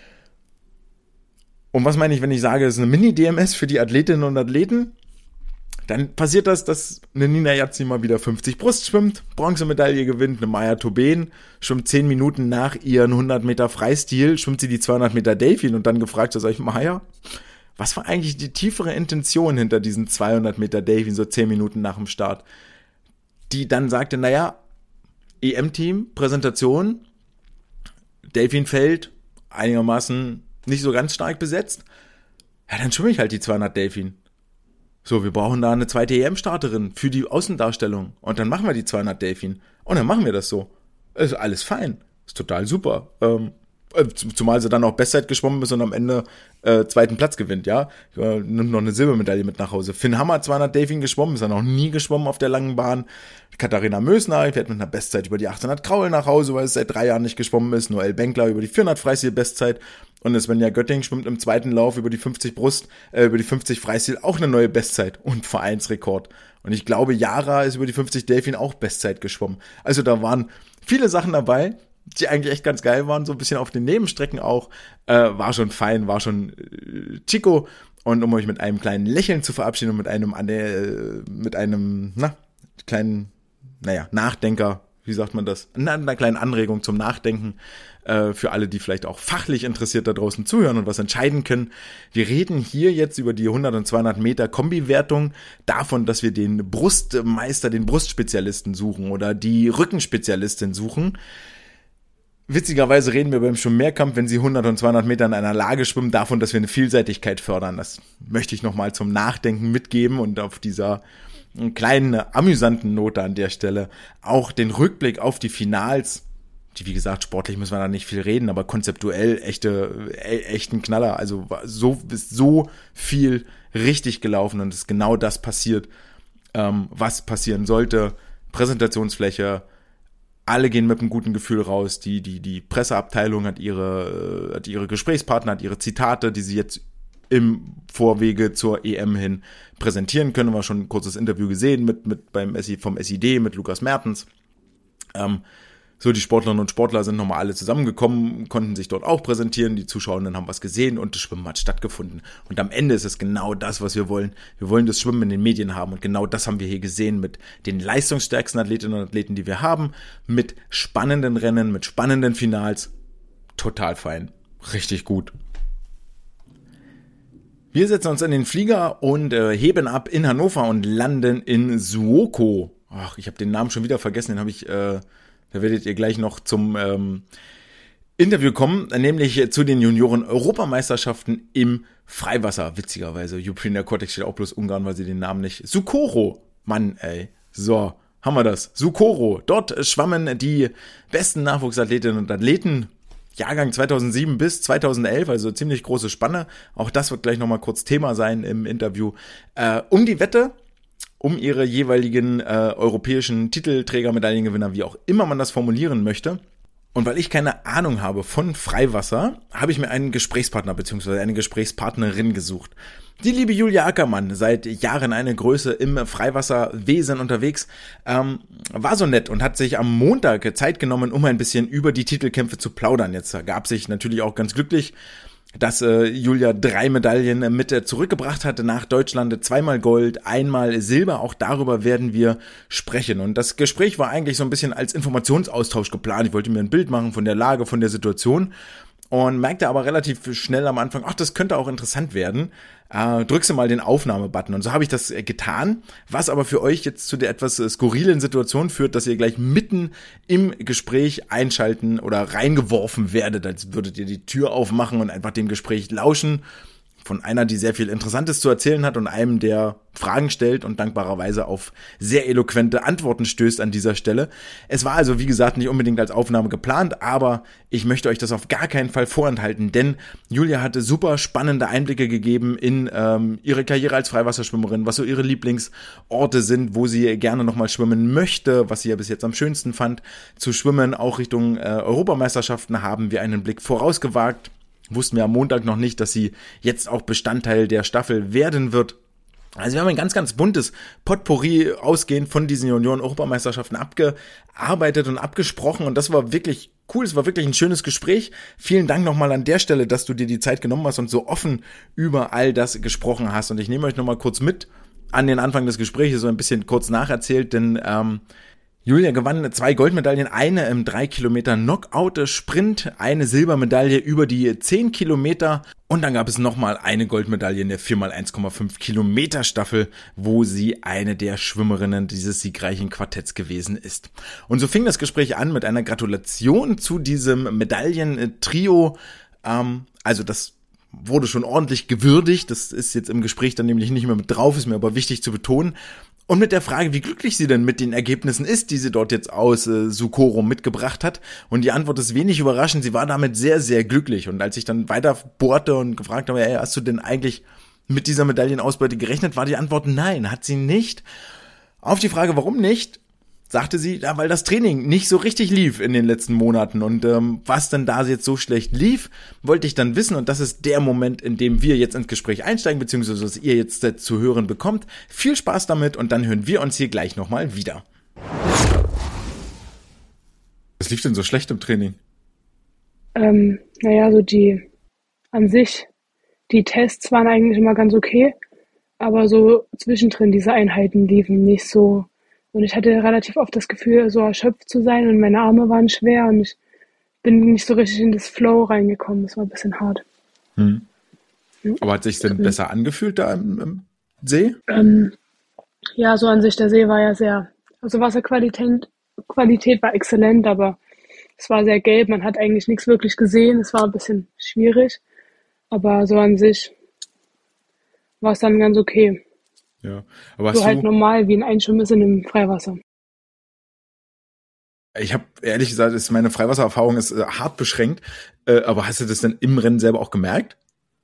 Und was meine ich, wenn ich sage, es ist eine Mini-DMS für die Athletinnen und Athleten? Dann passiert das, dass eine Nina Yazzi mal wieder 50 Brust schwimmt, Bronzemedaille gewinnt, eine Maya Tobin schwimmt 10 Minuten nach ihren 100 Meter Freistil, schwimmt sie die 200 Meter Delfin und dann gefragt, sag ich, Maya, Was war eigentlich die tiefere Intention hinter diesen 200 Meter Delfin, so 10 Minuten nach dem Start? Die dann sagte, naja, EM-Team, Präsentation, Delfinfeld, einigermaßen nicht so ganz stark besetzt. Ja, dann schwimme ich halt die 200 Delfin. So, wir brauchen da eine zweite EM-Starterin für die Außendarstellung. Und dann machen wir die 200 Delfin. Und dann machen wir das so. Ist alles fein. Ist total super. Zumal sie dann auch Bestzeit geschwommen ist und am Ende zweiten Platz gewinnt, ja. Nimmt noch eine Silbermedaille mit nach Hause. Finn Hammer 200 Delfin geschwommen, ist er noch nie geschwommen auf der langen Bahn. Katharina Mösner fährt mit einer Bestzeit über die 800 Kraul nach Hause, weil es seit 3 Jahren nicht geschwommen ist. Noel Benkler über die 400 Freistil Bestzeit. Und Svenja Götting schwimmt im zweiten Lauf über die 50 über die 50 Freistil auch eine neue Bestzeit und Vereinsrekord. Und ich glaube, Yara ist über die 50 Delfin auch Bestzeit geschwommen. Also da waren viele Sachen dabei, die eigentlich echt ganz geil waren, so ein bisschen auf den Nebenstrecken auch, war schon fein, war schon chico. Und um euch mit einem kleinen Lächeln zu verabschieden und mit einem kleinen, Nachdenker, wie sagt man das, einer kleinen Anregung zum Nachdenken, für alle, die vielleicht auch fachlich interessiert da draußen zuhören und was entscheiden können. Wir reden hier jetzt über die 100 und 200 Meter Kombi-Wertung, davon, dass wir den Brustmeister, den Brustspezialisten suchen oder die Rückenspezialistin suchen. Witzigerweise reden wir beim Schwimm-Mehrkampf, wenn sie 100 und 200 Meter in einer Lage schwimmen, davon, dass wir eine Vielseitigkeit fördern. Das möchte ich nochmal zum Nachdenken mitgeben und auf dieser kleinen, amüsanten Note an der Stelle auch den Rückblick auf die Finals, die, wie gesagt, sportlich müssen wir da nicht viel reden, aber konzeptuell echten Knaller. Also so viel richtig gelaufen und es ist genau das passiert, was passieren sollte. Präsentationsfläche, alle gehen mit einem guten Gefühl raus. Die Presseabteilung hat ihre Gesprächspartner, hat ihre Zitate, die sie jetzt im Vorwege zur EM hin präsentieren können. Wir haben schon ein kurzes Interview gesehen vom SID mit Lukas Mertens. So, die Sportlerinnen und Sportler sind nochmal alle zusammengekommen, konnten sich dort auch präsentieren, die Zuschauerinnen haben was gesehen und das Schwimmen hat stattgefunden. Und am Ende ist es genau das, was wir wollen. Wir wollen das Schwimmen in den Medien haben und genau das haben wir hier gesehen mit den leistungsstärksten Athletinnen und Athleten, die wir haben, mit spannenden Rennen, mit spannenden Finals. Total fein. Richtig gut. Wir setzen uns in den Flieger und heben ab in Hannover und landen in Suoco. Ach, ich habe den Namen schon wieder vergessen, da werdet ihr gleich noch zum Interview kommen, nämlich zu den Junioren-Europameisterschaften im Freiwasser. Witzigerweise, Ukraine Aquatics steht auch bloß Ungarn, weil sie den Namen nicht... Soukoro! Mann, ey. So, haben wir das. Soukoro. Dort schwammen die besten Nachwuchsathletinnen und Athleten, Jahrgang 2007 bis 2011, also ziemlich große Spanne. Auch das wird gleich nochmal kurz Thema sein im Interview. Um die Wette, um ihre jeweiligen europäischen Titelträger, Medaillengewinner, wie auch immer man das formulieren möchte. Und weil ich keine Ahnung habe von Freiwasser, habe ich mir einen Gesprächspartner bzw. eine Gesprächspartnerin gesucht. Die liebe Julia Ackermann, seit Jahren eine Größe im Freiwasserwesen unterwegs, war so nett und hat sich am Montag Zeit genommen, um ein bisschen über die Titelkämpfe zu plaudern. Jetzt gab sich natürlich auch ganz glücklich, dass Julia 3 Medaillen mit zurückgebracht hatte nach Deutschland, 2-mal Gold, 1-mal Silber, auch darüber werden wir sprechen. Und das Gespräch war eigentlich so ein bisschen als Informationsaustausch geplant. Ich wollte mir ein Bild machen von der Lage, von der Situation und merkte aber relativ schnell am Anfang, ach, das könnte auch interessant werden. Drückst du mal den Aufnahmebutton. Und so habe ich das getan, was aber für euch jetzt zu der etwas skurrilen Situation führt, dass ihr gleich mitten im Gespräch einschalten oder reingeworfen werdet, als würdet ihr die Tür aufmachen und einfach dem Gespräch lauschen. Von einer, die sehr viel Interessantes zu erzählen hat und einem, der Fragen stellt und dankbarerweise auf sehr eloquente Antworten stößt an dieser Stelle. Es war also, wie gesagt, nicht unbedingt als Aufnahme geplant, aber ich möchte euch das auf gar keinen Fall vorenthalten, denn Julia hatte super spannende Einblicke gegeben in ihre Karriere als Freiwasserschwimmerin, was so ihre Lieblingsorte sind, wo sie gerne nochmal schwimmen möchte, was sie ja bis jetzt am schönsten fand. Zu schwimmen, auch Richtung Europameisterschaften, haben wir einen Blick vorausgewagt. Wussten wir am Montag noch nicht, dass sie jetzt auch Bestandteil der Staffel werden wird. Also wir haben ein ganz, ganz buntes Potpourri ausgehend von diesen Junioren-Europameisterschaften abgearbeitet und abgesprochen und das war wirklich cool, es war wirklich ein schönes Gespräch. Vielen Dank nochmal an der Stelle, dass du dir die Zeit genommen hast und so offen über all das gesprochen hast und ich nehme euch nochmal kurz mit an den Anfang des Gesprächs, so ein bisschen kurz nacherzählt, denn Julia gewann 2 Goldmedaillen, eine im 3 Kilometer Knockout-Sprint, eine Silbermedaille über die 10 Kilometer und dann gab es nochmal eine Goldmedaille in der 4x1,5 Kilometer Staffel, wo sie eine der Schwimmerinnen dieses siegreichen Quartetts gewesen ist. Und so fing das Gespräch an mit einer Gratulation zu diesem Medaillentrio. Also das wurde schon ordentlich gewürdigt, das ist jetzt im Gespräch dann nämlich nicht mehr mit drauf, ist mir aber wichtig zu betonen. Und mit der Frage, wie glücklich sie denn mit den Ergebnissen ist, die sie dort jetzt aus Socorro mitgebracht hat. Und die Antwort ist wenig überraschend, sie war damit sehr, sehr glücklich. Und als ich dann weiter bohrte und gefragt habe, hey, hast du denn eigentlich mit dieser Medaillenausbeute gerechnet, war die Antwort nein, hat sie nicht. Auf die Frage, warum nicht, sagte sie, ja, weil das Training nicht so richtig lief in den letzten Monaten und was denn da jetzt so schlecht lief, wollte ich dann wissen und das ist der Moment, in dem wir jetzt ins Gespräch einsteigen, beziehungsweise was ihr jetzt zu hören bekommt. Viel Spaß damit und dann hören wir uns hier gleich nochmal wieder. Was lief denn so schlecht im Training? Naja, so an sich, die Tests waren eigentlich immer ganz okay, aber so zwischendrin diese Einheiten liefen nicht so. Und ich hatte relativ oft das Gefühl, so erschöpft zu sein und meine Arme waren schwer und ich bin nicht so richtig in das Flow reingekommen. Das war ein bisschen hart. Aber hat sich denn besser angefühlt da im See? Ja, so an sich, der See war ja also Qualität war exzellent, aber es war sehr gelb. Man hat eigentlich nichts wirklich gesehen. Es war ein bisschen schwierig, aber so an sich war es dann ganz okay. Ja, aber So halt normal wie ein Einschwimmen ist in einem Freiwasser. Ich habe ehrlich gesagt, meine Freiwassererfahrung ist hart beschränkt, aber hast du das dann im Rennen selber auch gemerkt?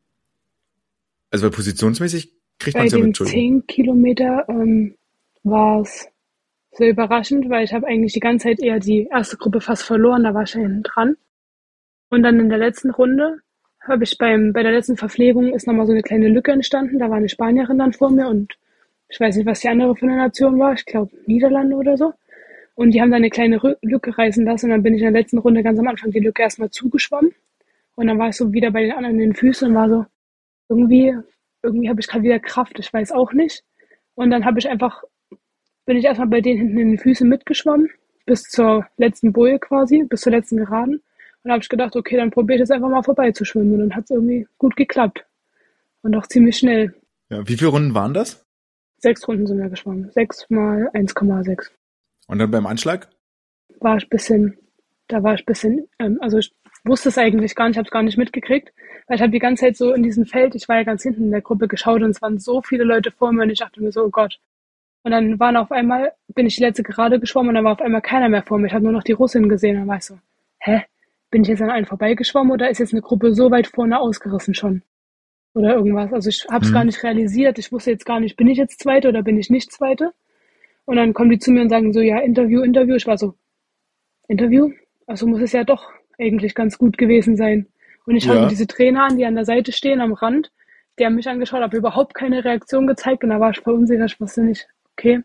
Also weil positionsmäßig kriegt man es ja mit. Bei den 10 Kilometer war es sehr überraschend, weil ich habe eigentlich die ganze Zeit eher die erste Gruppe fast verloren, da war ich ja hinten dran. Und dann in der letzten Runde habe ich bei der letzten Verpflegung ist nochmal so eine kleine Lücke entstanden, da war eine Spanierin dann vor mir und ich weiß nicht, was die andere für eine Nation war, ich glaube Niederlande oder so. Und die haben dann eine kleine Lücke reißen lassen und dann bin ich in der letzten Runde ganz am Anfang die Lücke erstmal zugeschwommen. Und dann war ich so wieder bei den anderen in den Füßen und war so, irgendwie habe ich gerade wieder Kraft, ich weiß auch nicht. Und dann bin ich erstmal bei denen hinten in den Füßen mitgeschwommen, bis zur letzten Boje quasi, bis zur letzten Geraden. Und dann habe ich gedacht, okay, dann probiere ich jetzt einfach mal vorbeizuschwimmen. Und dann hat es irgendwie gut geklappt. Und auch ziemlich schnell. Ja, wie viele Runden waren das? 6 Runden sind wir geschwommen. 6 mal 1,6. Und dann beim Anschlag? Da war ich ein bisschen, also ich wusste es eigentlich gar nicht, habe es gar nicht mitgekriegt, weil ich habe die ganze Zeit so in diesem Feld, ich war ja ganz hinten in der Gruppe geschaut und es waren so viele Leute vor mir und ich dachte mir so, oh Gott. Und dann bin ich die letzte Gerade geschwommen und dann war auf einmal keiner mehr vor mir. Ich habe nur noch die Russin gesehen und dann war ich so, hä? Bin ich jetzt an einen vorbeigeschwommen oder ist jetzt eine Gruppe so weit vorne ausgerissen schon? Oder irgendwas. Also ich habe es gar nicht realisiert. Ich wusste jetzt gar nicht, bin ich jetzt Zweite oder bin ich nicht Zweite? Und dann kommen die zu mir und sagen so, ja, Interview. Ich war so, Interview? Also muss es ja doch eigentlich ganz gut gewesen sein. Und ich schaue mir diese Trainer an, die an der Seite stehen, am Rand. Die haben mich angeschaut, aber überhaupt keine Reaktion gezeigt. Und da war ich verunsichert. Ich wusste nicht, okay,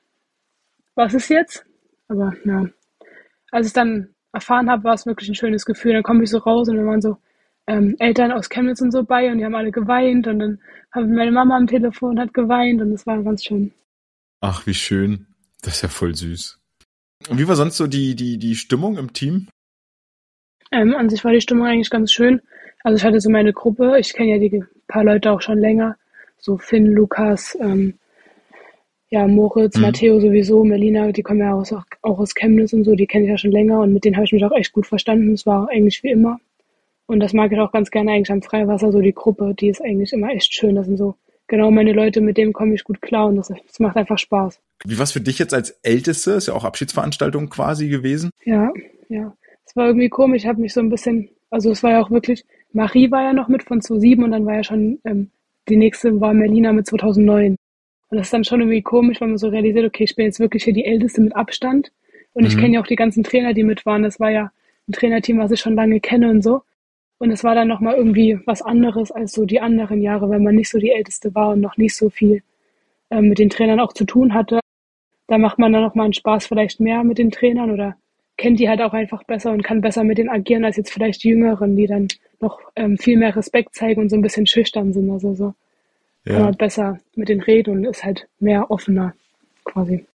was ist jetzt? Aber ja, als ich dann erfahren habe, war es wirklich ein schönes Gefühl. Dann komme ich so raus und dann waren so Eltern aus Chemnitz und so bei und die haben alle geweint. Und dann haben meine Mama am Telefon hat geweint und das war ganz schön. Ach, wie schön. Das ist ja voll süß. Und wie war sonst so die Stimmung im Team? An sich war die Stimmung eigentlich ganz schön. Also ich hatte so meine Gruppe, ich kenne ja die paar Leute auch schon länger. So Finn, Lukas, Moritz, Matteo sowieso, Melina, die kommen ja auch aus Chemnitz und so, die kenne ich ja schon länger und mit denen habe ich mich auch echt gut verstanden. Es war eigentlich wie immer. Und das mag ich auch ganz gerne eigentlich am Freiwasser, so die Gruppe, die ist eigentlich immer echt schön. Das sind so genau meine Leute, mit denen komme ich gut klar und das macht einfach Spaß. Wie war's für dich jetzt als Älteste? Ist ja auch Abschiedsveranstaltung quasi gewesen. Ja. Es war irgendwie komisch, ich habe mich so ein bisschen, also es war ja auch wirklich, Marie war ja noch mit von 2007 und dann war ja schon, die nächste war Melina mit 2009. Und das ist dann schon irgendwie komisch, weil man so realisiert, okay, ich bin jetzt wirklich hier die Älteste mit Abstand. Und ich kenne ja auch die ganzen Trainer, die mit waren. Das war ja ein Trainerteam, was ich schon lange kenne und so. Und es war dann nochmal irgendwie was anderes als so die anderen Jahre, weil man nicht so die Älteste war und noch nicht so viel mit den Trainern auch zu tun hatte. Da macht man dann nochmal einen Spaß vielleicht mehr mit den Trainern oder kennt die halt auch einfach besser und kann besser mit denen agieren als jetzt vielleicht die Jüngeren, die dann noch viel mehr Respekt zeigen und so ein bisschen schüchtern sind. Also so kann man besser mit denen reden und ist halt mehr offener quasi.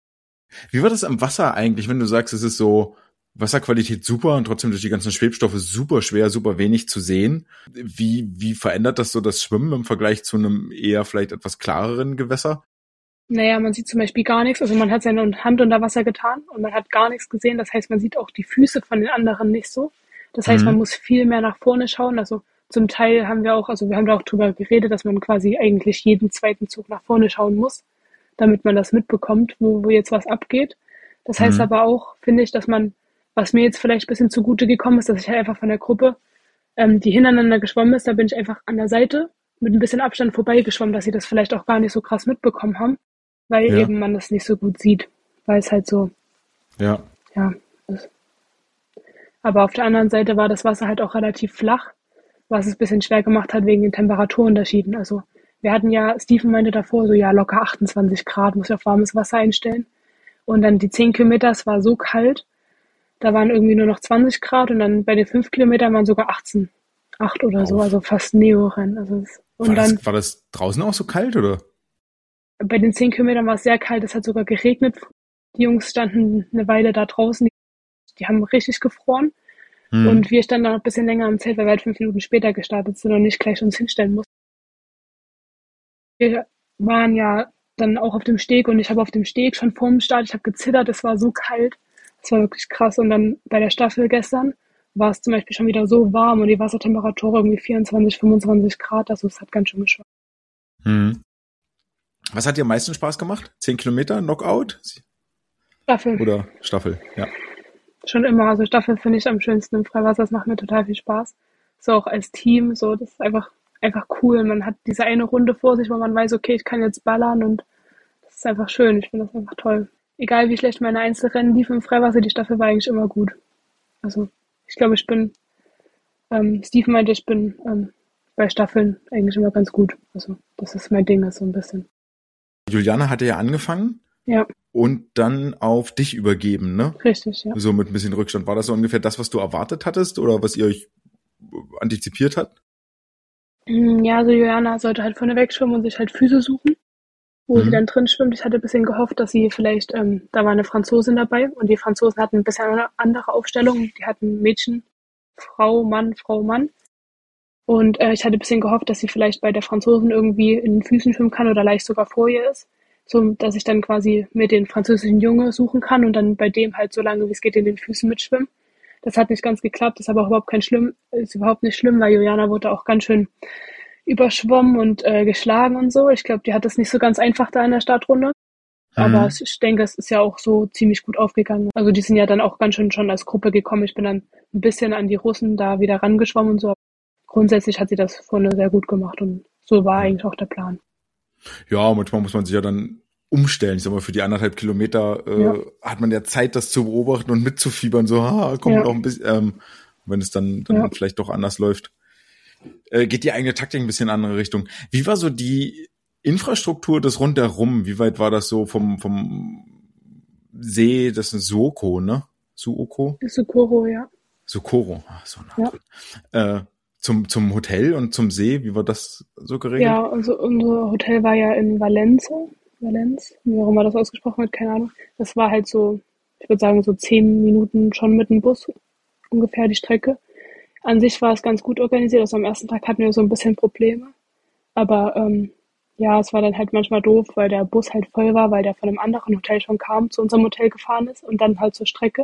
Wie war das am Wasser eigentlich, wenn du sagst, es ist so Wasserqualität super und trotzdem durch die ganzen Schwebstoffe super schwer, super wenig zu sehen? Wie verändert das so das Schwimmen im Vergleich zu einem eher vielleicht etwas klareren Gewässer? Naja, man sieht zum Beispiel gar nichts. Also man hat seine Hand unter Wasser getan und man hat gar nichts gesehen. Das heißt, man sieht auch die Füße von den anderen nicht so. Das heißt, man Mhm. muss viel mehr nach vorne schauen. Also zum Teil haben wir auch, also wir haben da auch drüber geredet, dass man quasi eigentlich jeden zweiten Zug nach vorne schauen muss, damit man das mitbekommt, wo jetzt was abgeht. Das heißt Mhm. aber auch, finde ich, dass man, was mir jetzt vielleicht ein bisschen zugute gekommen ist, dass ich halt einfach von der Gruppe, die hintereinander geschwommen ist, da bin ich einfach an der Seite mit ein bisschen Abstand vorbeigeschwommen, dass sie das vielleicht auch gar nicht so krass mitbekommen haben, weil Ja, eben man das nicht so gut sieht, weil es halt so, ja. ja, ist. Aber auf der anderen Seite war das Wasser halt auch relativ flach, was es ein bisschen schwer gemacht hat wegen den Temperaturunterschieden. Also wir hatten ja, Steven meinte davor, so ja, locker 28 Grad, muss ich auf warmes Wasser einstellen. Und dann die 10 Kilometer, es war so kalt, da waren irgendwie nur noch 20 Grad und dann bei den 5 Kilometern waren sogar 18, 8 oder so, Auf. also fast Neorennen. Und dann War das draußen auch so kalt, oder? bei den 10 Kilometern war es sehr kalt, es hat sogar geregnet. Die Jungs standen eine Weile da draußen, die haben richtig gefroren. Mhm. Und wir standen dann noch ein bisschen länger am Zelt, weil wir halt 5 Minuten später gestartet sind und nicht gleich uns hinstellen mussten. Wir waren ja dann auch auf dem Steg und ich habe auf dem Steg schon vorm Start, ich habe gezittert, es war so kalt, es war wirklich krass. Und dann bei der Staffel gestern war es zum Beispiel schon wieder so warm und die Wassertemperatur irgendwie 24, 25 Grad, also es hat ganz schön geschwappt. Mhm. Was hat dir am meisten Spaß gemacht? 10 Kilometer, Knockout Staffel, oder Staffel? Ja. schon immer, also Staffel finde ich am schönsten im Freiwasser, das macht mir total viel Spaß. So auch als Team, so, das ist einfach cool. Man hat diese eine Runde vor sich, wo man weiß, okay, ich kann jetzt ballern und das ist einfach schön. Ich finde das einfach toll. Egal wie schlecht meine Einzelrennen liefen im Freiwasser, die Staffel war eigentlich immer gut. Also ich glaube, Steve meinte, ich bin bei Staffeln eigentlich immer ganz gut. Also das ist mein Ding, ist so ein bisschen. Juliane hatte ja angefangen Ja, und dann auf dich übergeben, ne? richtig, ja. So mit ein bisschen Rückstand. War das so ungefähr das, was du erwartet hattest oder was ihr euch antizipiert habt? Ja, also Juliana sollte halt vorne wegschwimmen und sich halt Füße suchen, wo sie Mhm. dann drin schwimmt. Ich hatte ein bisschen gehofft, dass sie vielleicht, da war eine Franzosin dabei und die Franzosen hatten ein bisschen eine andere Aufstellung. Die hatten Mädchen, Frau, Mann, Frau, Mann. Und ich hatte ein bisschen gehofft, dass sie vielleicht bei der Franzosin irgendwie in den Füßen schwimmen kann oder leicht sogar vor ihr ist, so dass ich dann quasi mir den französischen Junge suchen kann und dann bei dem halt so lange wie es geht in den Füßen mitschwimmen. Das hat nicht ganz geklappt, ist aber auch ist überhaupt nicht schlimm, weil Juliana wurde auch ganz schön überschwommen und geschlagen und so. Ich glaube, die hat es nicht so ganz einfach da in der Startrunde. Aber Mhm. ich denke, es ist ja auch so ziemlich gut aufgegangen. Also die sind ja dann auch ganz schön schon als Gruppe gekommen. Ich bin dann ein bisschen an die Russen da wieder rangeschwommen und so. Grundsätzlich hat sie das vorne sehr gut gemacht und so war Ja. eigentlich auch der Plan. Ja, manchmal muss man sich ja dann umstellen. Ich sag mal, für die 1,5 Kilometer Ja, hat man ja Zeit, das zu beobachten und mitzufiebern. So, kommt ja, noch ein bisschen, wenn es ja. dann vielleicht doch anders läuft. Geht die eigene Taktik ein bisschen in eine andere Richtung. Wie war so die Infrastruktur des Rundherum? Wie weit war das so vom See? Das ist Suoko, ne? Suoko? Sukuro, ja. Socorro, so nah Ja. dran. Zum Hotel und zum See, wie war das so geregelt? Ja, also unser Hotel war ja in Valenz, wie auch immer das ausgesprochen wird, keine Ahnung. Das war halt so, ich würde sagen, so 10 Minuten schon mit dem Bus ungefähr die Strecke. An sich war es ganz gut organisiert. Also am ersten Tag hatten wir so ein bisschen Probleme. Aber ja, es war dann halt manchmal doof, weil der Bus halt voll war, weil der von einem anderen Hotel schon kam, zu unserem Hotel gefahren ist und dann halt zur Strecke.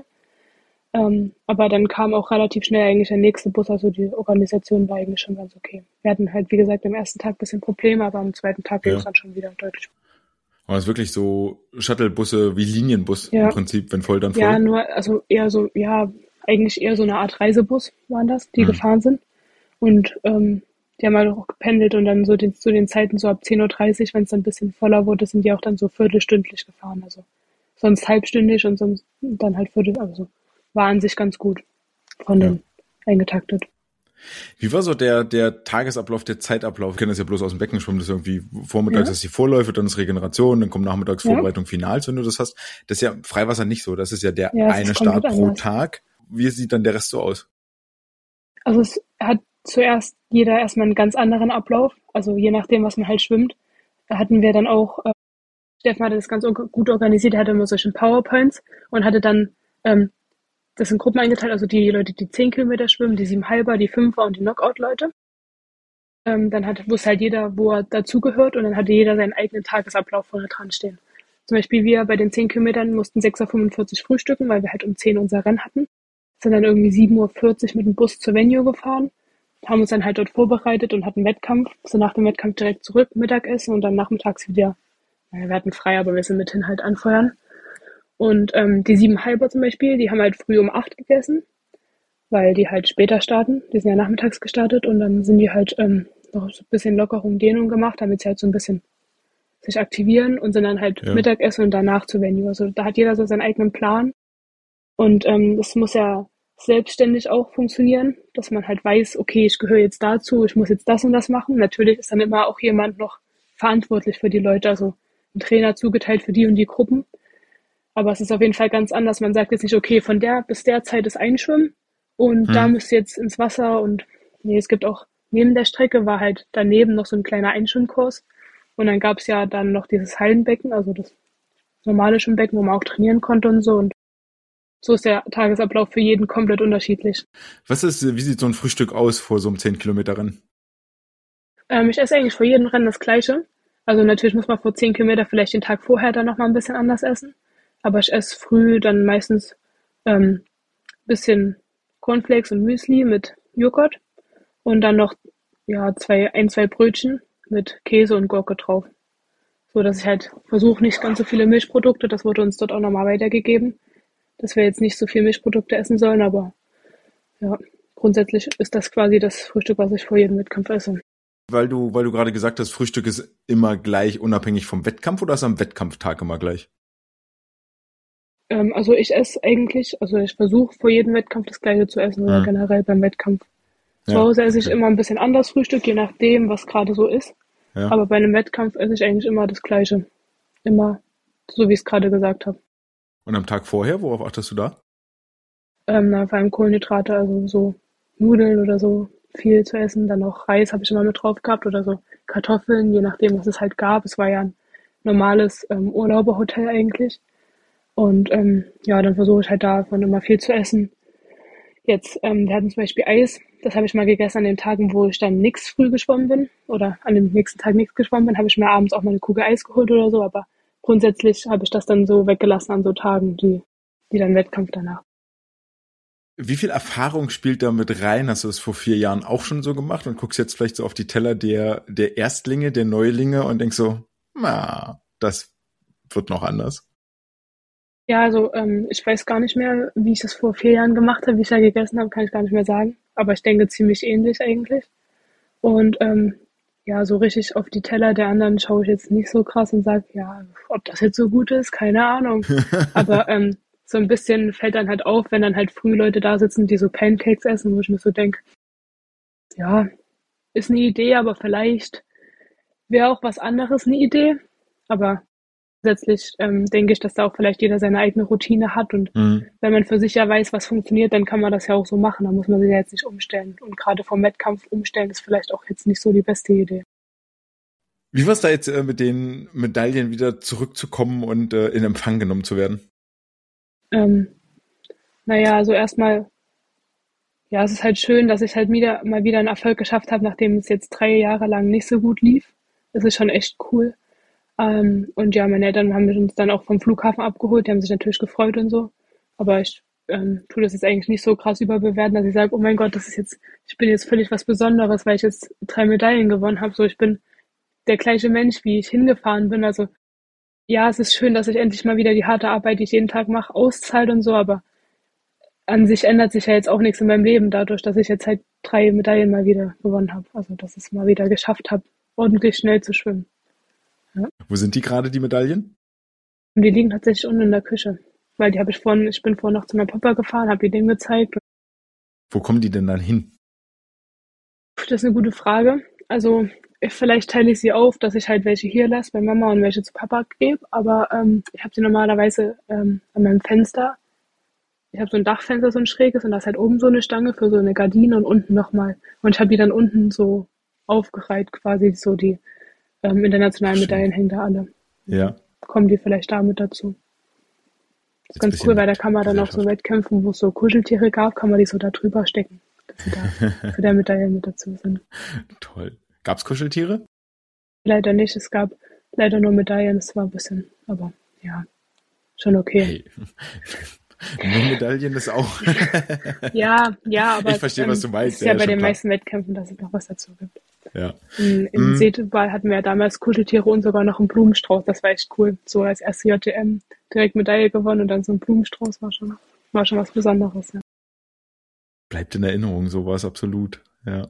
Aber dann kam auch relativ schnell eigentlich der nächste Bus, also die Organisation war eigentlich schon ganz okay. Wir hatten halt, wie gesagt, am ersten Tag ein bisschen Probleme, aber am zweiten Tag ging es Ja. dann schon wieder deutlich. War es wirklich so Shuttlebusse wie Linienbus im Ja, Prinzip, wenn voll, dann ja, voll? nur, also eher so, ja, eigentlich eher so eine Art Reisebus waren das, die Hm. gefahren sind. Und die haben halt auch gependelt und dann so zu den Zeiten so ab 10:30 Uhr, wenn es dann ein bisschen voller wurde, sind die auch dann so viertelstündlich gefahren. Also sonst halbstündig und sonst dann halt also war an sich ganz gut von Ja. den eingetaktet. Wie war so der Tagesablauf, der Zeitablauf? Ich kenne das ja bloß aus dem Beckenschwimmen, das ist irgendwie vormittags Ja, ist die Vorläufe, dann ist Regeneration, dann kommt nachmittags ja, Vorbereitung, Finals, wenn du das hast. Das ist ja im Freiwasser nicht so. Das ist ja der ja, es ist eine komplett Start pro anders. Tag. Wie sieht dann der Rest so aus? Also es hat zuerst jeder erstmal einen ganz anderen Ablauf. Also je nachdem, was man halt schwimmt, hatten wir dann auch Steffen hatte das ganz gut organisiert, er hatte immer solche PowerPoints und hatte dann das in Gruppen eingeteilt, also die Leute, die 10 Kilometer schwimmen, die 7,5er, die 5er und die Knockout-Leute. Wusste halt jeder, wo er dazugehört und dann hatte jeder seinen eigenen Tagesablauf vorne dran stehen. Zum Beispiel wir bei den 10 Kilometern mussten 6:45 Uhr frühstücken, weil wir halt um 10 Uhr unser Rennen hatten. Sind dann irgendwie 7:40 Uhr mit dem Bus zur Venue gefahren, haben uns dann halt dort vorbereitet und hatten Wettkampf. So nach dem Wettkampf direkt zurück, Mittagessen und dann nachmittags wieder, naja, wir hatten frei, aber wir sind mithin halt anfeuern. Und die 7,5er zum Beispiel, die haben halt früh um 8 gegessen, weil die halt später starten. Die sind ja nachmittags gestartet und dann sind die halt noch so ein bisschen Lockerung, Dehnung gemacht, damit sie halt so ein bisschen sich aktivieren und sind dann halt Ja. Mittagessen und danach zur Venue. Also da hat jeder so seinen eigenen Plan. Und das muss ja selbstständig auch funktionieren, dass man halt weiß, okay, ich gehöre jetzt dazu, ich muss jetzt das und das machen. Natürlich ist dann immer auch jemand noch verantwortlich für die Leute, also ein Trainer zugeteilt für die und die Gruppen. Aber es ist auf jeden Fall ganz anders. Man sagt jetzt nicht, okay, von der bis der Zeit ist Einschwimmen und da müsst ihr jetzt ins Wasser und nee, es gibt auch neben der Strecke war halt daneben noch so ein kleiner Einschwimmkurs und dann gab es ja dann noch dieses Hallenbecken, also das normale Schwimmbecken, wo man auch trainieren konnte und so und so ist der Tagesablauf für jeden komplett unterschiedlich. Wie sieht so ein Frühstück aus vor so einem 10-Kilometer-Rennen? Ich esse eigentlich vor jedem Rennen das Gleiche. Also natürlich muss man vor 10 Kilometer vielleicht den Tag vorher dann nochmal ein bisschen anders essen. Aber ich esse früh dann meistens bisschen Cornflakes und Müsli mit Joghurt und dann noch ja, zwei Brötchen mit Käse und Gurke drauf. So dass ich halt versuche, nicht ganz so viele Milchprodukte, das wurde uns dort auch nochmal weitergegeben, dass wir jetzt nicht so viel Milchprodukte essen sollen, aber ja, grundsätzlich ist das quasi das Frühstück, was ich vor jedem Wettkampf esse. Weil du gerade gesagt hast, Frühstück ist immer gleich, unabhängig vom Wettkampf, oder ist am Wettkampftag immer gleich? Also ich esse eigentlich, also ich versuche vor jedem Wettkampf das Gleiche zu essen oder generell beim Wettkampf. Zu Ja, Hause esse ich okay. immer ein bisschen anders Frühstück, je nachdem, was gerade so ist. Ja. Aber bei einem Wettkampf esse ich eigentlich immer das Gleiche. Immer so, wie ich es gerade gesagt habe. Und am Tag vorher, worauf achtest du da? Vor allem Kohlenhydrate, also so Nudeln oder so viel zu essen. Dann auch Reis habe ich immer mit drauf gehabt oder so Kartoffeln, je nachdem, was es halt gab. Es war ja ein normales Urlauberhotel eigentlich. Und ja, dann versuche ich halt davon immer viel zu essen. Jetzt, wir hatten zum Beispiel Eis, das habe ich mal gegessen an den Tagen, wo ich dann nix früh geschwommen bin oder an dem nächsten Tag nichts geschwommen bin, habe ich mir abends auch mal eine Kugel Eis geholt oder so, aber grundsätzlich habe ich das dann so weggelassen an so Tagen, die dann Wettkampf danach. Wie viel Erfahrung spielt da mit rein? Hast du es vor 4 Jahren auch schon so gemacht und guckst jetzt vielleicht so auf die Teller der Erstlinge, der Neulinge und denkst so, na, das wird noch anders? Ja, also ich weiß gar nicht mehr, wie ich das vor 4 Jahren gemacht habe, wie ich da gegessen habe, kann ich gar nicht mehr sagen. Aber ich denke ziemlich ähnlich eigentlich. Und ja, so richtig auf die Teller der anderen schaue ich jetzt nicht so krass und sage, ja, ob das jetzt so gut ist, keine Ahnung. Aber so ein bisschen fällt dann halt auf, wenn dann halt früh Leute da sitzen, die so Pancakes essen, wo ich mir so denke, ja, ist eine Idee, aber vielleicht wäre auch was anderes eine Idee. Aber grundsätzlich denke ich, dass da auch vielleicht jeder seine eigene Routine hat und wenn man für sich ja weiß, was funktioniert, dann kann man das ja auch so machen. Da muss man sich ja jetzt nicht umstellen. Und gerade vom Wettkampf umstellen ist vielleicht auch jetzt nicht so die beste Idee. Wie war es da jetzt mit den Medaillen wieder zurückzukommen und in Empfang genommen zu werden? Naja, also erstmal, ja, es ist halt schön, dass ich halt mal wieder einen Erfolg geschafft habe, nachdem es jetzt 3 Jahre lang nicht so gut lief. Das ist schon echt cool. Und ja, meine Eltern haben uns dann auch vom Flughafen abgeholt. Die haben sich natürlich gefreut und so. Aber ich tue das jetzt eigentlich nicht so krass überbewerten, dass ich sage, oh mein Gott, ich bin jetzt völlig was Besonderes, weil ich jetzt 3 Medaillen gewonnen habe. So, ich bin der gleiche Mensch, wie ich hingefahren bin. Also ja, es ist schön, dass sich endlich mal wieder die harte Arbeit, die ich jeden Tag mache, auszahlt und so, aber an sich ändert sich ja jetzt auch nichts in meinem Leben dadurch, dass ich jetzt halt 3 Medaillen mal wieder gewonnen habe. Also dass ich es mal wieder geschafft habe, ordentlich schnell zu schwimmen. Ja. Wo sind die gerade, die Medaillen? Und die liegen tatsächlich unten in der Küche. Weil ich bin vorhin noch zu meinem Papa gefahren, habe ihm den gezeigt. Wo kommen die denn dann hin? Das ist eine gute Frage. Also vielleicht teile ich sie auf, dass ich halt welche hier lasse bei Mama und welche zu Papa gebe. Aber ich habe sie normalerweise an meinem Fenster. Ich habe so ein Dachfenster, so ein schräges, und da ist halt oben so eine Stange für so eine Gardine und unten nochmal. Und ich habe die dann unten so aufgereiht, quasi so die internationalen Schön. Medaillen hängen da alle. Ja. kommen die vielleicht damit dazu. Das ist Jetzt ein ganz cool, bisschen weil da kann man dann auch so Mitgesellschaft. Wettkämpfen, wo es so Kuscheltiere gab, kann man die so da drüber stecken, dass sie da für der Medaille mit dazu sind. Toll. Gab's Kuscheltiere? Leider nicht, es gab leider nur Medaillen, das war ein bisschen, aber ja, schon okay. Hey, nur Medaillen ist auch. Ja, ja, aber Ich verstehe, was du es meinst. ist ja Ja, bei schon den klar. meisten Wettkämpfen, dass es noch was dazu gibt. Ja. In Mm, Seteball hatten wir ja damals Kuscheltiere und sogar noch einen Blumenstrauß. Das war echt cool. So als erste JTM direkt Medaille gewonnen und dann so ein Blumenstrauß war schon was Besonderes. Ja, bleibt in Erinnerung, sowas, absolut. Ja.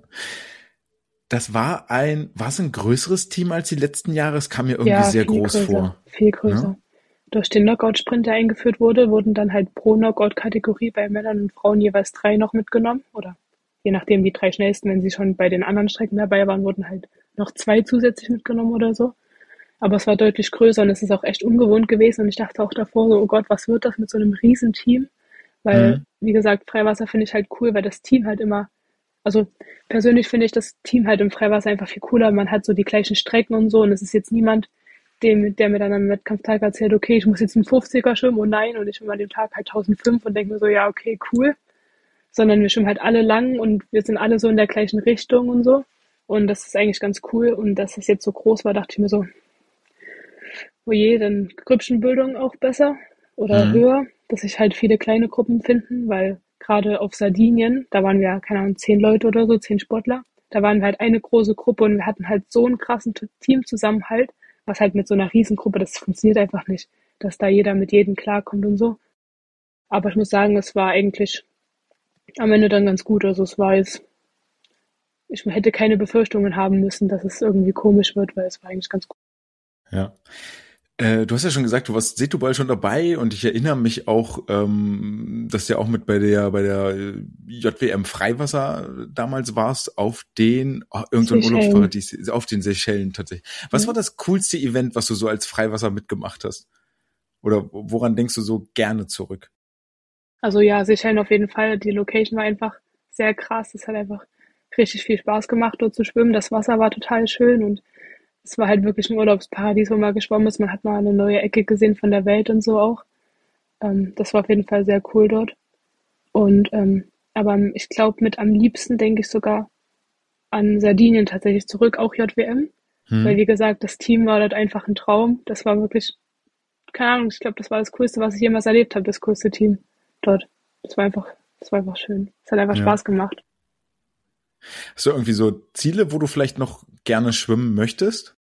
War es ein größeres Team als die letzten Jahre? Es kam mir irgendwie ja, sehr viel groß größer, vor. viel Ne? größer. Durch den Knockout-Sprint, der eingeführt wurde, wurden dann halt pro Knockout-Kategorie bei Männern und Frauen jeweils 3 noch mitgenommen. Oder je nachdem, die 3 schnellsten, wenn sie schon bei den anderen Strecken dabei waren, wurden halt noch 2 zusätzlich mitgenommen oder so. Aber es war deutlich größer und es ist auch echt ungewohnt gewesen. Und ich dachte auch davor so, oh Gott, was wird das mit so einem Riesenteam? Weil, Mhm. wie gesagt, Freiwasser finde ich halt cool, weil das Team halt immer, also persönlich finde ich das Team halt im Freiwasser einfach viel cooler. Man hat so die gleichen Strecken und so und es ist jetzt niemand, der mir dann am Wettkampftag erzählt, okay, ich muss jetzt einen 50er schwimmen, oh nein, und ich schwimme an dem Tag halt 1005 und denke mir so, ja, okay, cool. Sondern wir schwimmen halt alle lang und wir sind alle so in der gleichen Richtung und so. Und das ist eigentlich ganz cool. Und dass es jetzt so groß war, dachte ich mir so, oh je, dann Grüppchenbildung auch besser oder Mhm. höher, dass sich halt viele kleine Gruppen finden, weil gerade auf Sardinien, da waren wir, keine Ahnung, 10 Leute oder so, 10 Sportler, da waren wir halt eine große Gruppe und wir hatten halt so einen krassen Teamzusammenhalt, was halt mit so einer Riesengruppe, das funktioniert einfach nicht, dass da jeder mit jedem klarkommt und so. Aber ich muss sagen, es war eigentlich am Ende dann ganz gut. Also es war jetzt, ich hätte keine Befürchtungen haben müssen, dass es irgendwie komisch wird, weil es war eigentlich ganz gut. Ja. Du hast ja schon gesagt, du warst Setubal schon dabei und ich erinnere mich auch, dass du ja auch mit bei der JWM Freiwasser damals warst auf irgend so ein Seychellen. Urlaubsparadies, auf den Seychellen tatsächlich. Was war Mhm. das coolste Event, was du so als Freiwasser mitgemacht hast? Oder woran denkst du so gerne zurück? Also ja, Seychellen auf jeden Fall. Die Location war einfach sehr krass. Es hat einfach richtig viel Spaß gemacht, dort zu schwimmen. Das Wasser war total schön und es war halt wirklich ein Urlaubsparadies, wo man geschwommen ist. Man hat mal eine neue Ecke gesehen von der Welt und so auch. Das war auf jeden Fall sehr cool dort. Und aber ich glaube, mit am liebsten denke ich sogar an Sardinien tatsächlich zurück, auch JWM. Weil Hm? wie gesagt, das Team war dort einfach ein Traum. Das war wirklich, keine Ahnung, ich glaube, das war das Coolste, was ich jemals erlebt habe, das coolste Team dort. Das war einfach, das war einfach schön. Es hat einfach Ja. Spaß gemacht. Hast du irgendwie so Ziele, wo du vielleicht noch gerne schwimmen möchtest?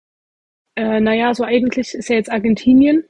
Naja, so eigentlich ist ja jetzt Argentinien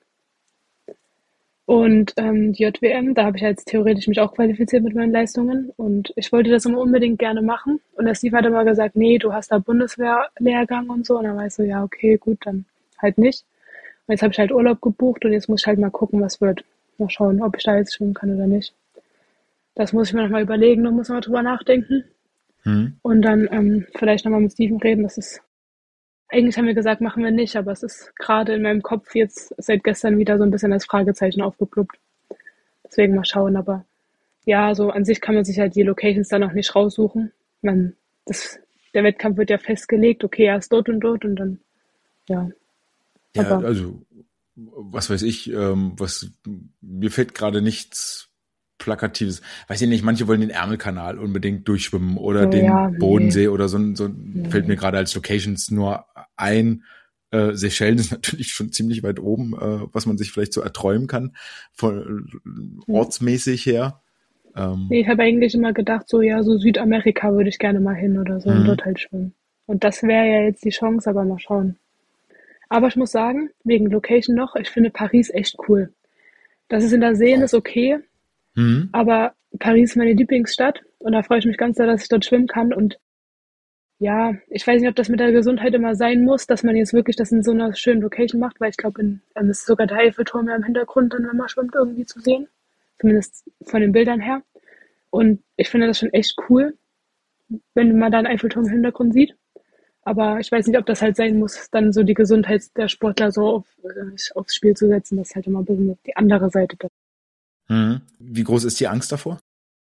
und die JWM, da habe ich ja jetzt theoretisch mich auch qualifiziert mit meinen Leistungen und ich wollte das immer unbedingt gerne machen. Und der Steve hat immer gesagt, nee, du hast da Bundeswehrlehrgang und so. Und dann war ich so, ja, okay, gut, dann halt nicht. Und jetzt habe ich halt Urlaub gebucht und jetzt muss ich halt mal gucken, was wird. Mal schauen, ob ich da jetzt schwimmen kann oder nicht. Das muss ich mir nochmal überlegen, da muss man mal drüber nachdenken. Hm? Und dann vielleicht nochmal mit Steven reden. Das ist, eigentlich haben wir gesagt, machen wir nicht, aber es ist gerade in meinem Kopf jetzt seit gestern wieder so ein bisschen als Fragezeichen aufgeploppt. Deswegen mal schauen, aber ja, so an sich kann man sich halt die Locations dann auch nicht raussuchen. Man, das, der Wettkampf wird ja festgelegt, okay, er ist dort und dann, ja, Ja, aber also, was weiß ich, mir fällt gerade nichts Plakatives. Weiß ich nicht, manche wollen den Ärmelkanal unbedingt durchschwimmen oder so, ja, den nee, Bodensee oder so fällt mir nee. gerade als Locations nur ein. Seychellen ist natürlich schon ziemlich weit oben, was man sich vielleicht so erträumen kann, von Ja. ortsmäßig her. Nee, Ähm, ich habe eigentlich immer gedacht, so ja, so Südamerika würde ich gerne mal hin oder so und hm, dort halt schwimmen. Und das wäre ja jetzt die Chance, aber mal schauen. Aber ich muss sagen, wegen Location noch, ich finde Paris echt cool. Dass es in der Seen ist auch. okay, Hm, aber Paris ist meine Lieblingsstadt und da freue ich mich ganz sehr, dass ich dort schwimmen kann. Und ja, ich weiß nicht, ob das mit der Gesundheit immer sein muss, dass man jetzt wirklich das in so einer schönen Location macht, weil ich glaube, ist sogar der Eiffelturm ja im Hintergrund dann, wenn man schwimmt, irgendwie zu sehen. Zumindest von den Bildern her. Und ich finde das schon echt cool, wenn man da einen Eiffelturm im Hintergrund sieht. Aber ich weiß nicht, ob das halt sein muss, dann so die Gesundheit der Sportler so aufs Spiel zu setzen. Das ist halt immer ein bisschen die andere Seite. Wie groß ist die Angst davor?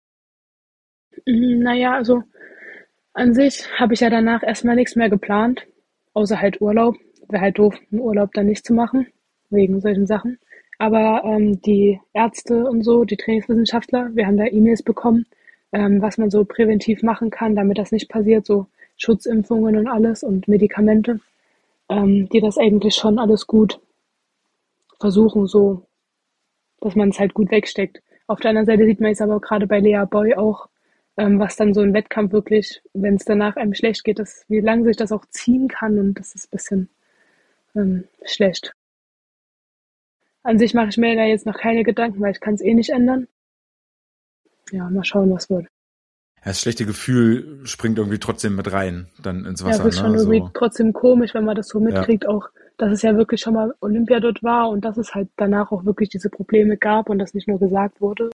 Naja, also an sich habe ich ja danach erstmal nichts mehr geplant, außer halt Urlaub. Wäre halt doof, einen Urlaub dann nicht zu machen. wegen solchen Sachen. Aber die Ärzte und so, die Trainingswissenschaftler, wir haben da E-Mails bekommen, was man so präventiv machen kann, damit das nicht passiert, so Schutzimpfungen und alles und Medikamente, die das eigentlich schon alles gut versuchen, so, dass man es halt gut wegsteckt. Auf der anderen Seite sieht man jetzt aber gerade bei Lea Boy auch, was dann so ein Wettkampf wirklich, wenn es danach einem schlecht geht, wie lange sich das auch ziehen kann und das ist ein bisschen schlecht. An sich mache ich mir da jetzt noch keine Gedanken, weil ich kann es eh nicht ändern. Ja, mal schauen, was wird. Ja, das schlechte Gefühl springt irgendwie trotzdem mit rein, dann ins Ja, es Wasser, ist schon ne? irgendwie So, trotzdem komisch, wenn man das so ja, mitkriegt, auch, dass es ja wirklich schon mal Olympia dort war und dass es halt danach auch wirklich diese Probleme gab und das nicht nur gesagt wurde.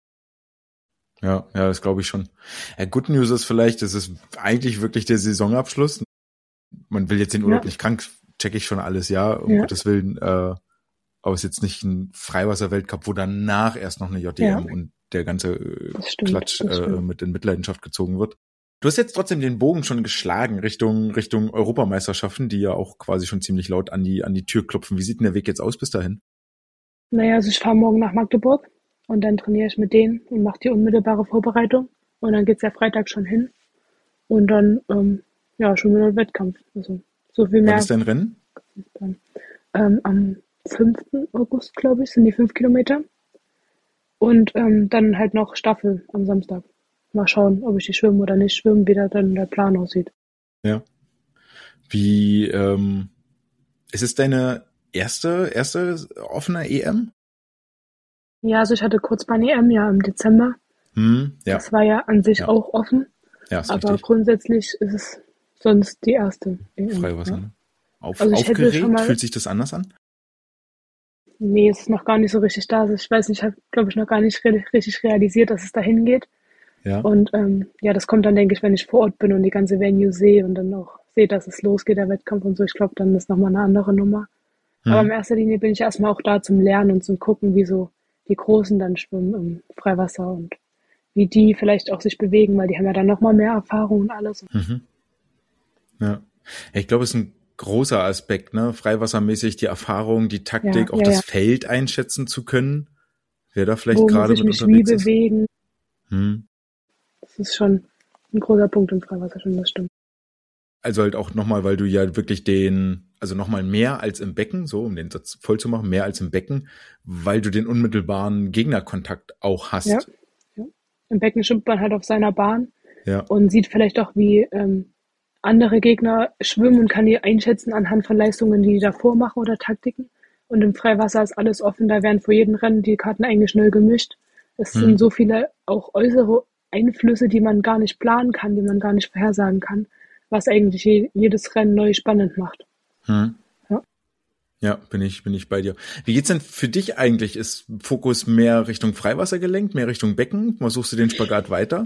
ja, das glaube ich schon. Ja, Good News ist vielleicht, es ist eigentlich wirklich der Saisonabschluss. Man will jetzt den Urlaub Ja, nicht krank, checke ich schon alles, ja, um ja, Gottes Willen, aber es ist jetzt nicht ein Freiwasser-Weltcup, wo danach erst noch eine ja, JDM und der ganze das stimmt, Klatsch das stimmt. mit in Mitleidenschaft gezogen wird. Du hast jetzt trotzdem den Bogen schon geschlagen Richtung Europameisterschaften, die ja auch quasi schon ziemlich laut an die Tür klopfen. Wie sieht denn der Weg jetzt aus bis dahin? Naja, also ich fahre morgen nach Magdeburg und dann trainiere ich mit denen und mache die unmittelbare Vorbereitung. Und dann geht's ja Freitag schon hin. Und dann, ja, schon wieder ein Wettkampf. Also so viel Wann mehr ist dein Rennen? dann. Am 5. August, glaube ich, sind die 5 Kilometer. Und dann halt noch Staffel am Samstag. Mal schauen, ob ich die schwimme oder nicht schwimmen, wie da dann der Plan aussieht. Ja. Wie, ist es deine erste offene EM? Ja, also ich hatte Kurzbahn-EM ja im Dezember. Ja, Das war ja an sich ja, auch offen. ja, ist Aber richtig. grundsätzlich ist es sonst die erste EM. Freiwasser, Ja. ne? Also ich hätte schon Aufgeregt? mal, Fühlt sich das anders an? nee, es ist noch gar nicht so richtig da. Also ich weiß nicht, ich habe, glaube ich, noch gar nicht richtig realisiert, dass es dahin geht. Ja. Und ja, das kommt dann, denke ich, wenn ich vor Ort bin und die ganze Venue sehe und dann auch sehe, dass es losgeht, der Wettkampf und so. Ich glaube, dann ist nochmal eine andere Nummer. Aber Hm. in erster Linie bin ich erstmal auch da zum Lernen und zum Gucken, wie so die Großen dann schwimmen im Freiwasser und wie die vielleicht auch sich bewegen, weil die haben ja dann nochmal mehr Erfahrung und alles. Mhm. Ja. Ich glaube, es ist ein großer Aspekt, ne? Freiwassermäßig die Erfahrung, die Ja, Taktik, auch ja, das ja. Feld einschätzen zu können. Wer da vielleicht Wo muss gerade ich mit mich wie unterwegs ist. bewegen? Hm. Das ist schon ein großer Punkt im Freiwasser, schon, das stimmt. Also halt auch nochmal, weil du ja wirklich also nochmal mehr als im Becken, so um den Satz voll zu machen, mehr als im Becken, weil du den unmittelbaren Gegnerkontakt auch Ja, hast. ja. Im Becken schwimmt man halt auf seiner Bahn Ja. und sieht vielleicht auch, wie andere Gegner schwimmen und kann die einschätzen anhand von Leistungen, die die davor machen oder Taktiken. Und im Freiwasser ist alles offen, da werden vor jedem Rennen die Karten eigentlich neu gemischt. Es sind Hm. so viele auch äußere Einflüsse, die man gar nicht planen kann, die man gar nicht vorhersagen kann, was eigentlich jedes Rennen neu spannend macht. Hm. Ja. Ja, bin ich bei dir. Wie geht's denn für dich eigentlich? Ist Fokus mehr Richtung Freiwasser gelenkt, mehr Richtung Becken? Mal suchst du den Spagat weiter?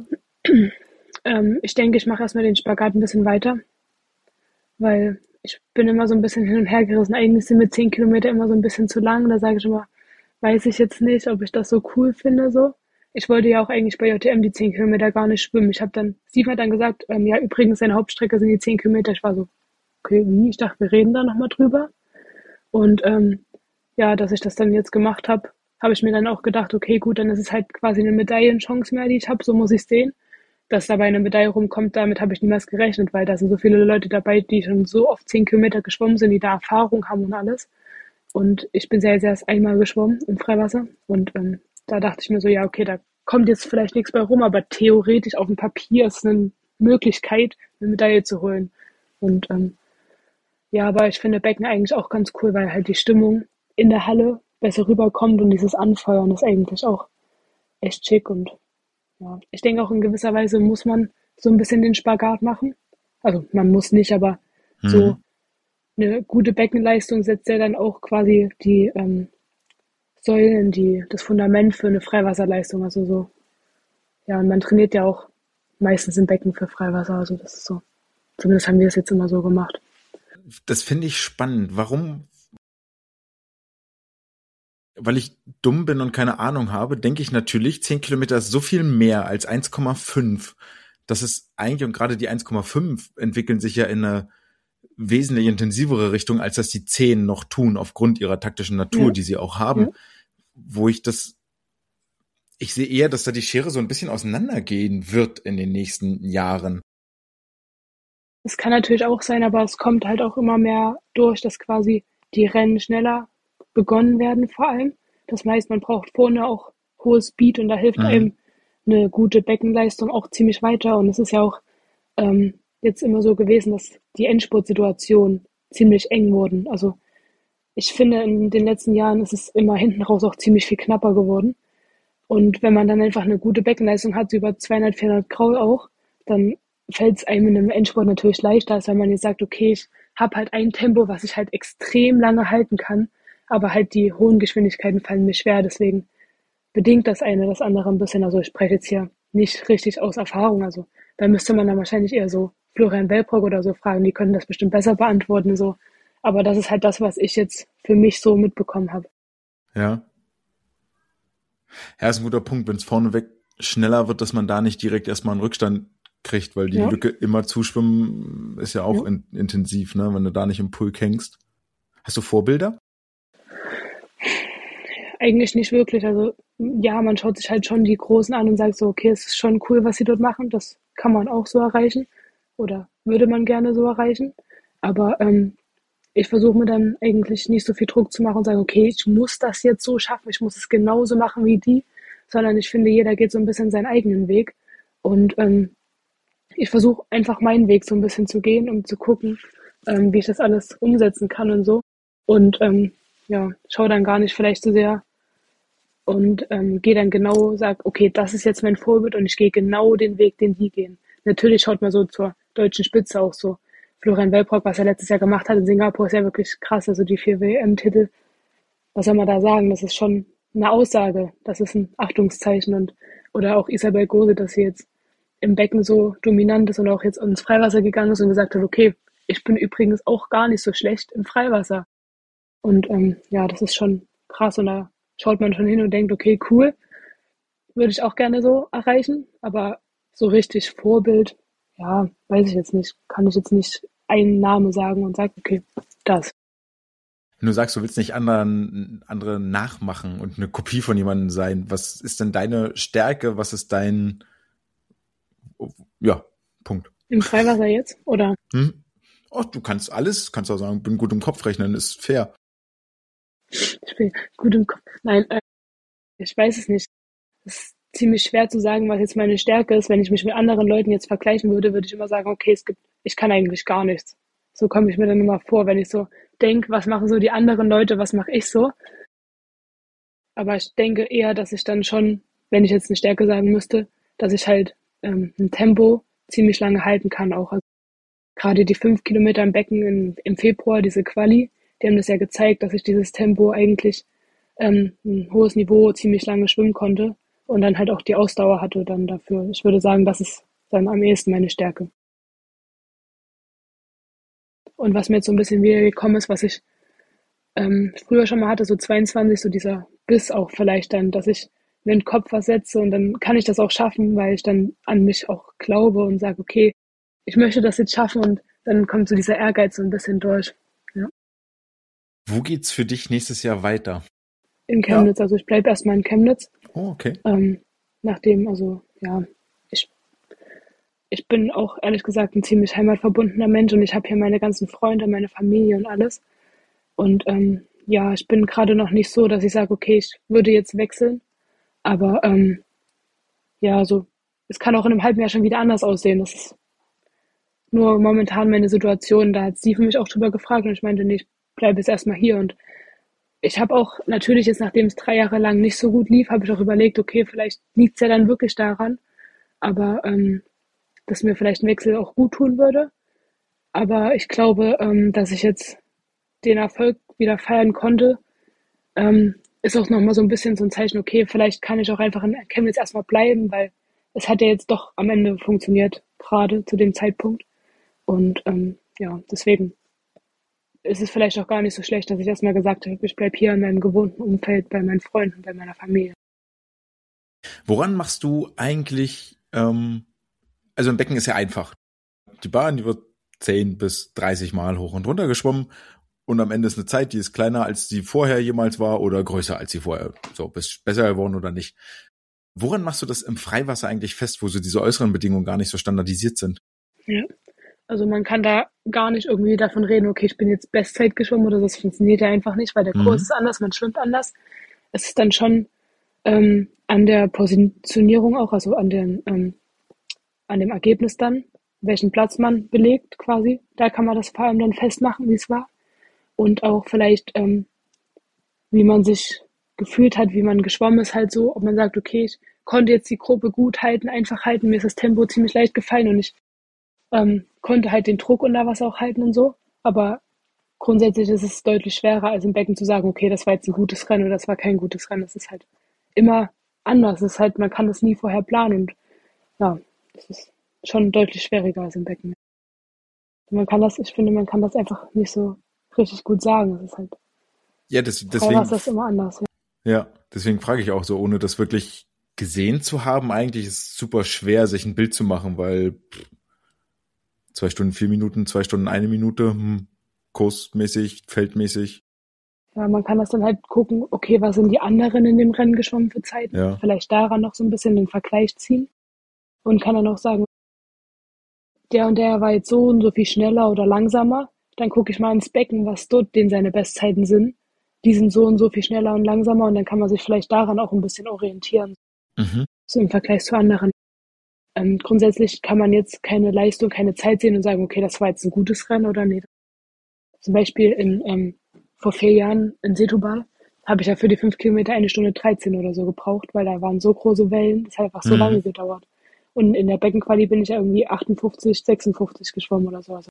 Ich denke, ich mache erstmal den Spagat ein bisschen weiter, weil ich bin immer so ein bisschen hin und her gerissen. Eigentlich sind mir 10 Kilometer immer so ein bisschen zu lang. Da sage ich immer, weiß ich jetzt nicht, ob ich das so cool finde so. Ich wollte ja auch eigentlich bei JTM die 10 Kilometer gar nicht schwimmen. Steven hat dann gesagt, ja, übrigens, seine Hauptstrecke sind die 10 Kilometer. Ich war so, okay, wie? Ich dachte, wir reden da nochmal drüber. Und ja, dass ich das dann jetzt gemacht habe, habe ich mir dann auch gedacht, okay, gut, dann ist es halt quasi eine Medaillenchance mehr, die ich habe, so muss ich sehen. Dass dabei eine Medaille rumkommt, damit habe ich niemals gerechnet, weil da sind so viele Leute dabei, die schon so oft 10 Kilometer geschwommen sind, die da Erfahrung haben und alles. Und ich bin sehr, sehr erst einmal geschwommen im Freiwasser. Und da dachte ich mir so, ja, okay, da kommt jetzt vielleicht nichts bei rum, aber theoretisch auf dem Papier ist eine Möglichkeit, eine Medaille zu holen. Und ja, aber ich finde Becken eigentlich auch ganz cool, weil halt die Stimmung in der Halle besser rüberkommt und dieses Anfeuern ist eigentlich auch echt schick. Und ja, ich denke auch in gewisser Weise muss man so ein bisschen den Spagat machen. Also man muss nicht, aber so Mhm. eine gute Beckenleistung setzt ja dann auch quasi die Säulen, das Fundament für eine Freiwasserleistung. Also so, ja, und man trainiert ja auch meistens im Becken für Freiwasser. Also das ist so. Zumindest haben wir es jetzt immer so gemacht. Das finde ich spannend. Warum? Weil ich dumm bin und keine Ahnung habe, denke ich natürlich, 10 Kilometer ist so viel mehr als 1,5. Das ist eigentlich, und gerade die 1,5 entwickeln sich ja in eine wesentlich intensivere Richtung, als das die 10 noch tun, aufgrund ihrer taktischen Natur, die sie auch haben, wo ich sehe eher, dass da die Schere so ein bisschen auseinandergehen wird in den nächsten Jahren. Es kann natürlich auch sein, aber es kommt halt auch immer mehr durch, dass quasi die Rennen schneller begonnen werden vor allem. Das heißt, man braucht vorne auch hohes Speed und da hilft einem eine gute Beckenleistung auch ziemlich weiter. Und es ist ja auch jetzt immer so gewesen, dass die Endspurtsituationen ziemlich eng wurden. Also ich finde, in den letzten Jahren ist es immer hinten raus auch ziemlich viel knapper geworden. Und wenn man dann einfach eine gute Beckenleistung hat, so über 200, 400 Kraul auch, dann fällt es einem in einem Endspurt natürlich leichter, als wenn man jetzt sagt, okay, ich habe halt ein Tempo, was ich halt extrem lange halten kann, aber halt die hohen Geschwindigkeiten fallen mir schwer. Deswegen bedingt das eine das andere ein bisschen. Also ich spreche jetzt hier nicht richtig aus Erfahrung. Also da müsste man dann wahrscheinlich eher so Florian Welbrock oder so fragen, die können das bestimmt besser beantworten. So. Aber das ist halt das, was ich jetzt für mich so mitbekommen habe. Ja. Ja, ist ein guter Punkt, wenn es vorneweg schneller wird, dass man da nicht direkt erstmal einen Rückstand kriegt, weil die Lücke immer zuschwimmen ist ja auch intensiv, ne, wenn du da nicht im Pulk hängst. Hast du Vorbilder? Eigentlich nicht wirklich. Also ja, man schaut sich halt schon die Großen an und sagt so, okay, es ist schon cool, was sie dort machen. Das kann man auch so erreichen oder würde man gerne so erreichen. Aber ich versuche mir dann eigentlich nicht so viel Druck zu machen und sagen, okay, ich muss das jetzt so schaffen, ich muss es genauso machen wie die, sondern ich finde, jeder geht so ein bisschen seinen eigenen Weg. Und ich versuche einfach meinen Weg so ein bisschen zu gehen, um zu gucken, wie ich das alles umsetzen kann und so. Und ja, schaue dann gar nicht vielleicht so sehr und gehe dann genau, sag, okay, das ist jetzt mein Vorbild und ich gehe genau den Weg, den die gehen. Natürlich schaut man so zur deutschen Spitze auch so. Florian Welbrock, was er letztes Jahr gemacht hat in Singapur, ist ja wirklich krass. Also die 4 WM-Titel, was soll man da sagen? Das ist schon eine Aussage. Das ist ein Achtungszeichen. Und oder auch Isabel Gose, dass sie jetzt im Becken so dominant ist und auch jetzt ins Freiwasser gegangen ist und gesagt hat, okay, ich bin übrigens auch gar nicht so schlecht im Freiwasser. Und ja, das ist schon krass. Und da schaut man schon hin und denkt, okay, cool, würde ich auch gerne so erreichen. Aber so richtig Vorbild, ja, weiß ich jetzt nicht. Kann ich jetzt nicht einen Namen sagen und sagen, okay, das. Wenn du sagst, du willst nicht andere nachmachen und eine Kopie von jemandem sein, was ist denn deine Stärke? Was ist dein, ja, Punkt. Im Freiwasser jetzt? Oder? Oh, du kannst alles, kannst auch sagen, bin gut im Kopf rechnen, ist fair. Ich bin gut im Kopf. Nein, ich weiß es nicht. Es ist ziemlich schwer zu sagen, was jetzt meine Stärke ist. Wenn ich mich mit anderen Leuten jetzt vergleichen würde, würde ich immer sagen, okay, ich kann eigentlich gar nichts. So komme ich mir dann immer vor, wenn ich so denke, was machen so die anderen Leute, was mache ich so? Aber ich denke eher, dass ich dann schon, wenn ich jetzt eine Stärke sagen müsste, dass ich halt ein Tempo ziemlich lange halten kann auch. Also gerade die 5 Kilometer im Becken im Februar, diese Quali, die haben das ja gezeigt, dass ich dieses Tempo eigentlich ein hohes Niveau ziemlich lange schwimmen konnte und dann halt auch die Ausdauer hatte dann dafür. Ich würde sagen, das ist dann am ehesten meine Stärke. Und was mir jetzt so ein bisschen wieder gekommen ist, was ich früher schon mal hatte, so 22, so dieser Biss auch vielleicht dann, dass ich mir in den Kopf was setze und dann kann ich das auch schaffen, weil ich dann an mich auch glaube und sage, okay, ich möchte das jetzt schaffen und dann kommt so dieser Ehrgeiz so ein bisschen durch. Ja. Wo geht's für dich nächstes Jahr weiter? In Chemnitz, also ich bleibe erstmal in Chemnitz. Oh, okay. Nachdem, also ja, ich bin auch ehrlich gesagt ein ziemlich heimatverbundener Mensch und ich habe hier meine ganzen Freunde, meine Familie und alles. Und ja, ich bin gerade noch nicht so, dass ich sage, okay, ich würde jetzt wechseln. Aber ja, so, es kann auch in einem halben Jahr schon wieder anders aussehen. Das ist nur momentan meine Situation. Da hat sie für mich auch drüber gefragt und ich meinte, nee, ich bleibe jetzt erstmal hier. Und ich habe auch natürlich jetzt, nachdem es 3 Jahre lang nicht so gut lief, habe ich auch überlegt, okay, vielleicht liegt es ja dann wirklich daran. Aber dass mir vielleicht ein Wechsel auch gut tun würde. Aber ich glaube, dass ich jetzt den Erfolg wieder feiern konnte, ist auch nochmal so ein bisschen so ein Zeichen, okay, vielleicht kann ich auch einfach in Chemnitz erstmal bleiben, weil es hat ja jetzt doch am Ende funktioniert, gerade zu dem Zeitpunkt. Und ja, deswegen ist es vielleicht auch gar nicht so schlecht, dass ich erstmal gesagt habe, ich bleibe hier in meinem gewohnten Umfeld, bei meinen Freunden, bei meiner Familie. Woran machst du eigentlich, also im Becken ist ja einfach. Die Bahn, die wird 10 bis 30 Mal hoch und runter geschwommen und am Ende ist eine Zeit, die ist kleiner, als sie vorher jemals war oder größer, als sie vorher. So, bist besser geworden oder nicht. Woran machst du das im Freiwasser eigentlich fest, wo so diese äußeren Bedingungen gar nicht so standardisiert sind? Ja. Also man kann da gar nicht irgendwie davon reden, okay, ich bin jetzt Bestzeit geschwommen oder so. Das funktioniert ja einfach nicht, weil der Kurs Mhm. ist anders, man schwimmt anders. Es ist dann schon an der Positionierung auch, also an dem Ergebnis dann, welchen Platz man belegt quasi. Da kann man das vor allem dann festmachen, wie es war. Und auch vielleicht, wie man sich gefühlt hat, wie man geschwommen ist, halt so, ob man sagt, okay, ich konnte jetzt die Gruppe gut halten, einfach halten, mir ist das Tempo ziemlich leicht gefallen und ich konnte halt den Druck unter Wasser auch halten und so. Aber grundsätzlich ist es deutlich schwerer, als im Becken zu sagen, okay, das war jetzt ein gutes Rennen oder das war kein gutes Rennen. Das ist halt immer anders. Es ist halt, man kann das nie vorher planen und ja, das ist schon deutlich schwieriger als im Becken. Man kann das, ich finde, man kann das einfach nicht so richtig gut sagen. Es ist halt, Ja, Freiwasser ist immer anders. Ja. deswegen frage ich auch so, ohne das wirklich gesehen zu haben, eigentlich ist es super schwer, sich ein Bild zu machen, weil 2 Stunden 4 Minuten, 2 Stunden 1 Minute, kursmäßig, feldmäßig, Ja, man kann das dann halt gucken, okay, was sind die anderen in dem Rennen geschwommen für Zeiten? ja. Vielleicht daran noch so ein bisschen den Vergleich ziehen und kann dann auch sagen, der und der war jetzt so und so viel schneller oder langsamer. Dann gucke ich mal ins Becken, was dort denn seine Bestzeiten sind. Die sind so und so viel schneller und langsamer und dann kann man sich vielleicht daran auch ein bisschen orientieren, Mhm. so im Vergleich zu anderen. Grundsätzlich kann man jetzt keine Leistung, keine Zeit sehen und sagen, okay, das war jetzt ein gutes Rennen oder nicht. Zum Beispiel vor 4 Jahren in Setubal habe ich ja für die 5 Kilometer 1 Stunde 13 oder so gebraucht, weil da waren so große Wellen, das hat einfach so lange Mhm. gedauert. Und in der Beckenquali bin ich ja irgendwie 58, 56 geschwommen oder so. Also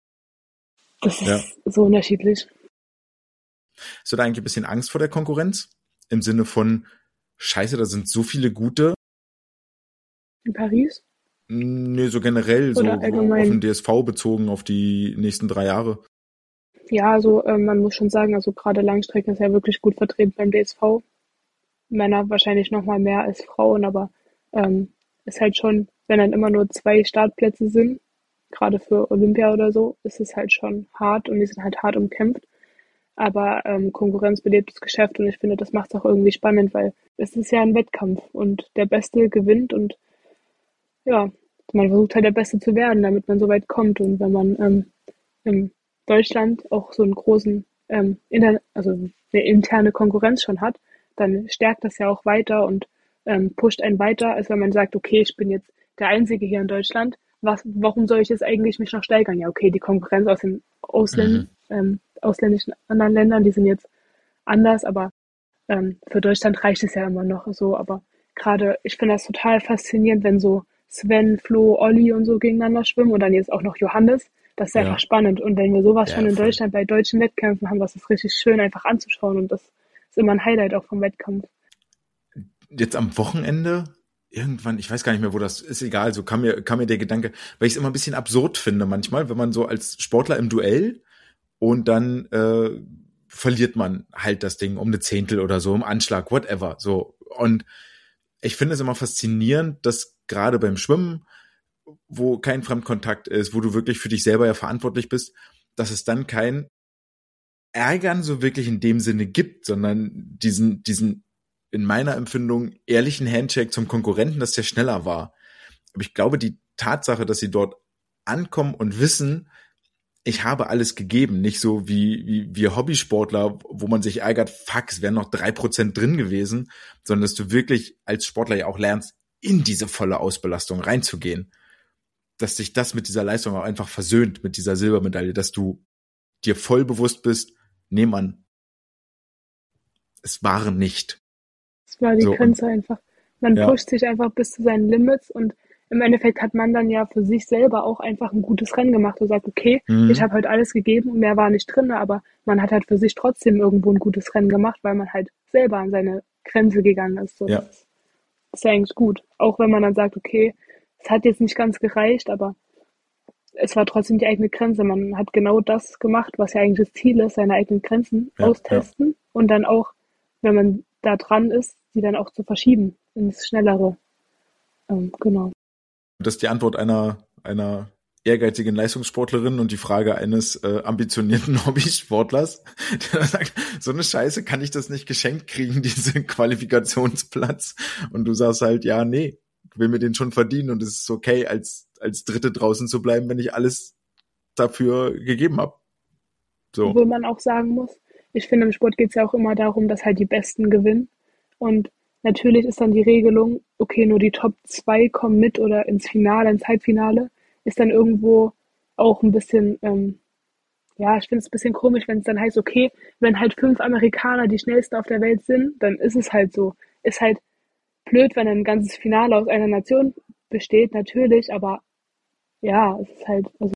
das Ja. ist so unterschiedlich. Hast du da eigentlich ein bisschen Angst vor der Konkurrenz? Im Sinne von, Scheiße, da sind so viele gute. In Paris Nee, so generell, so oder auf den allgemein. DSV bezogen, auf die nächsten 3 Jahre. Ja, also man muss schon sagen, also gerade Langstrecke ist ja wirklich gut vertreten beim DSV. Männer wahrscheinlich noch mal mehr als Frauen, aber ist halt schon, wenn dann immer nur 2 Startplätze sind, gerade für Olympia oder so, ist es halt schon hart und die sind halt hart umkämpft. Aber Konkurrenz belebt das Geschäft und ich finde, das macht es auch irgendwie spannend, weil es ist ja ein Wettkampf und der Beste gewinnt und ja, man versucht halt der Beste zu werden, damit man so weit kommt. Und wenn man in Deutschland auch so einen großen, also eine interne Konkurrenz schon hat, dann stärkt das ja auch weiter und pusht einen weiter, als wenn man sagt, okay, ich bin jetzt der Einzige hier in Deutschland. Warum soll ich jetzt eigentlich mich noch steigern? Ja, okay, die Konkurrenz aus den Mhm. ausländischen anderen Ländern, die sind jetzt anders, aber für Deutschland reicht es ja immer noch so. Aber gerade, ich finde das total faszinierend, wenn so Sven, Flo, Olli und so gegeneinander schwimmen und dann jetzt auch noch Johannes. Das ist einfach Ja, spannend. Und wenn wir sowas ja, schon ja, in voll. Deutschland bei deutschen Wettkämpfen haben, das ist richtig schön einfach anzuschauen. Und das ist immer ein Highlight auch vom Wettkampf. Jetzt am Wochenende, irgendwann, ich weiß gar nicht mehr, wo das ist, egal, so kam mir der Gedanke, weil ich es immer ein bisschen absurd finde manchmal, wenn man so als Sportler im Duell und dann verliert man halt das Ding um eine Zehntel oder so, im Anschlag, whatever. So. Und ich finde es immer faszinierend, dass gerade beim Schwimmen, wo kein Fremdkontakt ist, wo du wirklich für dich selber ja verantwortlich bist, dass es dann kein Ärgern so wirklich in dem Sinne gibt, sondern diesen in meiner Empfindung ehrlichen Handshake zum Konkurrenten, dass der schneller war. Aber ich glaube, die Tatsache, dass sie dort ankommen und wissen, ich habe alles gegeben, nicht so wie wir Hobbysportler, wo man sich ärgert, fuck, es wären noch 3% drin gewesen, sondern dass du wirklich als Sportler ja auch lernst, in diese volle Ausbelastung reinzugehen. Dass dich das mit dieser Leistung auch einfach versöhnt, mit dieser Silbermedaille, dass du dir voll bewusst bist, nee, Mann, es waren nicht. Das war die So, und Grenze einfach. Man ja, pusht sich einfach bis zu seinen Limits und im Endeffekt hat man dann ja für sich selber auch einfach ein gutes Rennen gemacht und sagt, okay, ich mhm. habe heute alles gegeben und mehr war nicht drin, aber man hat halt für sich trotzdem irgendwo ein gutes Rennen gemacht, weil man halt selber an seine Grenze gegangen ist. So, Ja, das ist ja eigentlich gut. Auch wenn man dann sagt, okay, es hat jetzt nicht ganz gereicht, aber es war trotzdem die eigene Grenze. Man hat genau das gemacht, was ja eigentlich das Ziel ist, seine eigenen Grenzen ja, ja. austesten und dann auch, wenn man da dran ist, die dann auch zu verschieben ins Schnellere. Genau. Das ist die Antwort einer ehrgeizigen Leistungssportlerin und die Frage eines ambitionierten Hobbysportlers, der sagt, so eine Scheiße kann ich das nicht geschenkt kriegen, diesen Qualifikationsplatz. Und du sagst halt, ja, nee, ich will mir den schon verdienen und es ist okay, als Dritte draußen zu bleiben, wenn ich alles dafür gegeben habe. So. Obwohl man auch sagen muss, ich finde, im Sport geht es ja auch immer darum, dass halt die Besten gewinnen. Und natürlich ist dann die Regelung, okay, nur die Top 2 kommen mit oder ins Finale, ins Halbfinale, ist dann irgendwo auch ein bisschen, ja, ich finde es ein bisschen komisch, wenn es dann heißt, okay, wenn halt 5 Amerikaner die schnellsten auf der Welt sind, dann ist es halt so. Ist halt blöd, wenn ein ganzes Finale aus einer Nation besteht, natürlich, aber ja, es ist halt, also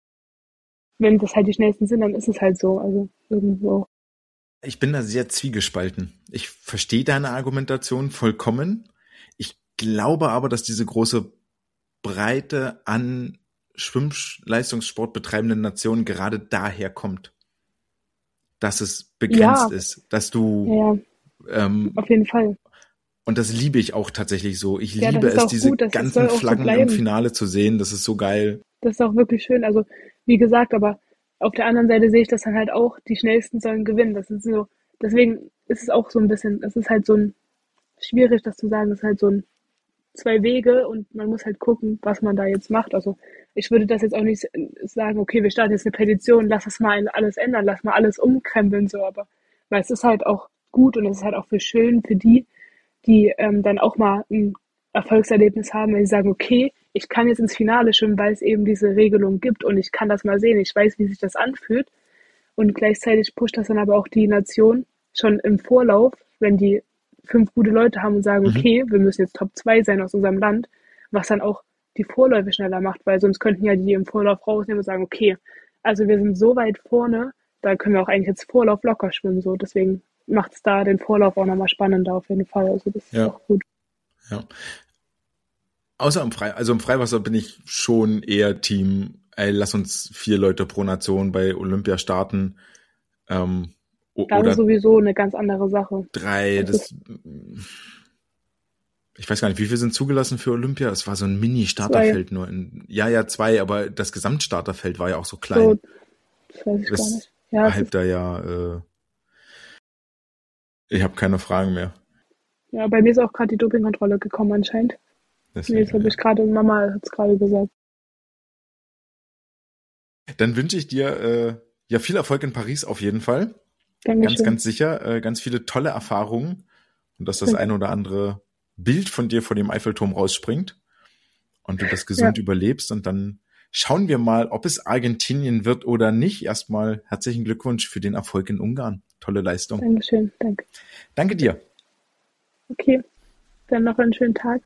wenn das halt die schnellsten sind, dann ist es halt so, also irgendwo. Ich bin da sehr zwiegespalten. Ich verstehe deine Argumentation vollkommen. Ich glaube aber, dass diese große Breite an Schwimmleistungssport betreibenden Nationen gerade daher kommt, dass es begrenzt Ja, ist, dass du ja, auf jeden Fall. und das liebe ich auch tatsächlich so. Ich Ja, das liebe ist es, auch diese gut, das soll ganzen auch so Flaggen im bleiben. Finale zu sehen. Das ist so geil. Das ist auch wirklich schön. Also, wie gesagt, aber auf der anderen Seite sehe ich das dann halt auch, die Schnellsten sollen gewinnen. Das ist so, deswegen ist es auch so ein bisschen, es ist halt so ein, schwierig, das zu sagen, es ist halt so ein zwei Wege und man muss halt gucken, was man da jetzt macht. Also ich würde das jetzt auch nicht sagen, okay, wir starten jetzt eine Petition, lass es mal alles ändern, lass mal alles umkrempeln, so, aber weil es ist halt auch gut und es ist halt auch für schön für die, die dann auch mal ein Erfolgserlebnis haben, wenn sie sagen, okay, ich kann jetzt ins Finale schwimmen, weil es eben diese Regelung gibt und ich kann das mal sehen, ich weiß, wie sich das anfühlt und gleichzeitig pusht das dann aber auch die Nation schon im Vorlauf, wenn die 5 gute Leute haben und sagen, Mhm. okay, wir müssen jetzt Top 2 sein aus unserem Land, was dann auch die Vorläufe schneller macht, weil sonst könnten ja die im Vorlauf rausnehmen und sagen, okay, also wir sind so weit vorne, da können wir auch eigentlich jetzt Vorlauf locker schwimmen, so. Deswegen macht es da den Vorlauf auch nochmal spannender auf jeden Fall. Also das ist Ja, auch gut. ja. Außer im Freiwasser bin ich schon eher Team, ey, lass uns 4 Leute pro Nation bei Olympia starten, Das ist oder sowieso eine ganz andere Sache. 3. Das ist Ich weiß gar nicht, wie viel sind zugelassen für Olympia? Es war so ein 2, Mini-Starterfeld nur ja, 2, aber das Gesamtstarterfeld war ja auch so so, klein. das weiß ich gar nicht. Ja, es Weshalb ist, da ja, ich habe keine Fragen mehr. ja, bei mir ist auch gerade die Dopingkontrolle gekommen anscheinend. Nee, das Deswegen, habe ja. ich gerade, Mama hat es gerade gesagt. Dann wünsche ich dir ja viel Erfolg in Paris auf jeden Fall. Ganz, Dankeschön. ganz sicher. Ganz viele tolle Erfahrungen und dass das ein Danke. oder andere Bild von dir vor dem Eiffelturm rausspringt und du das Ja, gesund überlebst. Und dann schauen wir mal, ob es Argentinien wird oder nicht. Erstmal herzlichen Glückwunsch für den Erfolg in Ungarn. Tolle Leistung. Dankeschön. Danke. Danke dir. Okay, dann noch einen schönen Tag.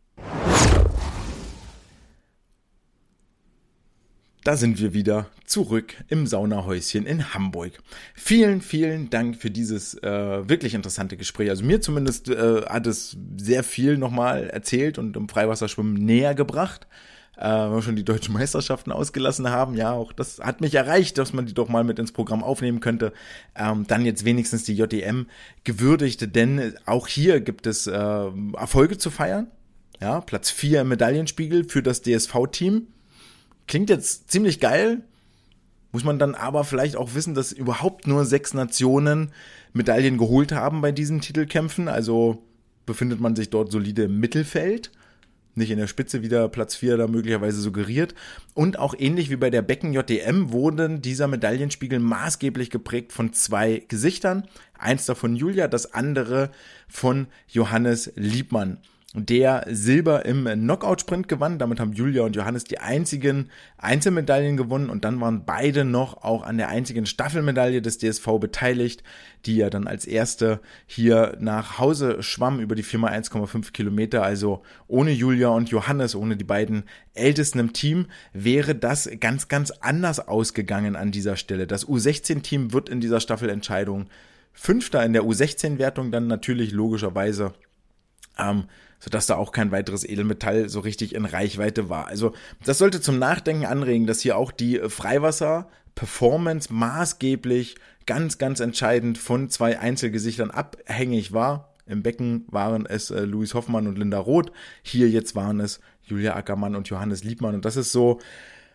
Da sind wir wieder zurück im Saunahäuschen in Hamburg. Vielen, vielen Dank für dieses wirklich interessante Gespräch. Also mir zumindest hat es sehr viel nochmal erzählt und im Freiwasserschwimmen näher gebracht. Wenn wir schon die deutschen Meisterschaften ausgelassen haben, ja, auch das hat mich erreicht, dass man die doch mal mit ins Programm aufnehmen könnte. Dann jetzt wenigstens die JDM gewürdigt, denn auch hier gibt es Erfolge zu feiern. Ja, Platz 4 im Medaillenspiegel für das DSV-Team. Klingt jetzt ziemlich geil, muss man dann aber vielleicht auch wissen, dass überhaupt nur 6 Nationen Medaillen geholt haben bei diesen Titelkämpfen. Also befindet man sich dort solide im Mittelfeld, nicht in der Spitze, wie der Platz 4 da möglicherweise suggeriert. Und auch ähnlich wie bei der Becken JDM wurden dieser Medaillenspiegel maßgeblich geprägt von 2 Gesichtern. Eins davon Julia, das andere von Johannes Liebmann, der Silber im Knockout-Sprint gewann. Damit haben Julia und Johannes die einzigen Einzelmedaillen gewonnen und dann waren beide noch auch an der einzigen Staffelmedaille des DSV beteiligt, die ja dann als erste hier nach Hause schwamm über die 4x1,5 Kilometer. Also ohne Julia und Johannes, ohne die beiden Ältesten im Team, wäre das ganz, ganz anders ausgegangen an dieser Stelle. Das U16-Team wird in dieser Staffelentscheidung Fünfter in der U16-Wertung, dann natürlich logischerweise, sodass da auch kein weiteres Edelmetall so richtig in Reichweite war. Also das sollte zum Nachdenken anregen, dass hier auch die Freiwasser-Performance maßgeblich ganz, ganz entscheidend von 2 Einzelgesichtern abhängig war. Im Becken waren es Luis Hoffmann und Linda Roth. Hier jetzt waren es Julia Ackermann und Johannes Liebmann. Und das ist so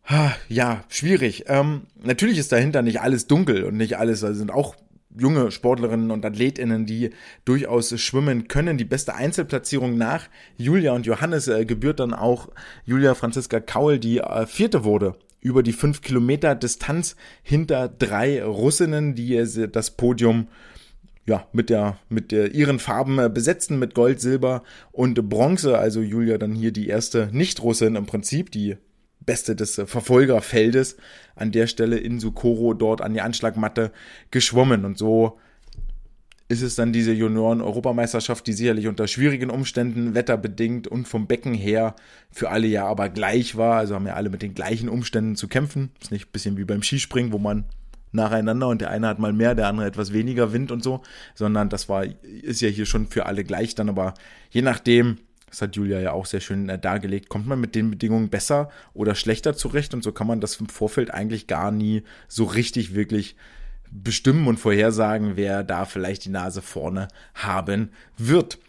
Ja, schwierig. Natürlich ist dahinter nicht alles dunkel und nicht alles, also sind auch junge Sportlerinnen und AthletInnen, die durchaus schwimmen können. Die beste Einzelplatzierung nach Julia und Johannes gebührt dann auch Julia Franziska Kaul, die Vierte wurde über die 5 Kilometer Distanz hinter 3 Russinnen, die das Podium mit ihren Farben besetzten, mit Gold, Silber und Bronze. Also Julia dann hier die erste Nicht-Russin im Prinzip, die Beste des Verfolgerfeldes an der Stelle in Socorro dort an die Anschlagmatte geschwommen. Und so ist es dann diese Junioren-Europameisterschaft, die sicherlich unter schwierigen Umständen, wetterbedingt und vom Becken her für alle ja aber gleich war. Also haben ja alle mit den gleichen Umständen zu kämpfen. Ist nicht ein bisschen wie beim Skispringen, wo man nacheinander und der eine hat mal mehr, der andere etwas weniger Wind und so, sondern ist ja hier schon für alle gleich dann, aber je nachdem, das hat Julia ja auch sehr schön dargelegt, kommt man mit den Bedingungen besser oder schlechter zurecht und so kann man das im Vorfeld eigentlich gar nie so richtig wirklich bestimmen und vorhersagen, wer da vielleicht die Nase vorne haben wird.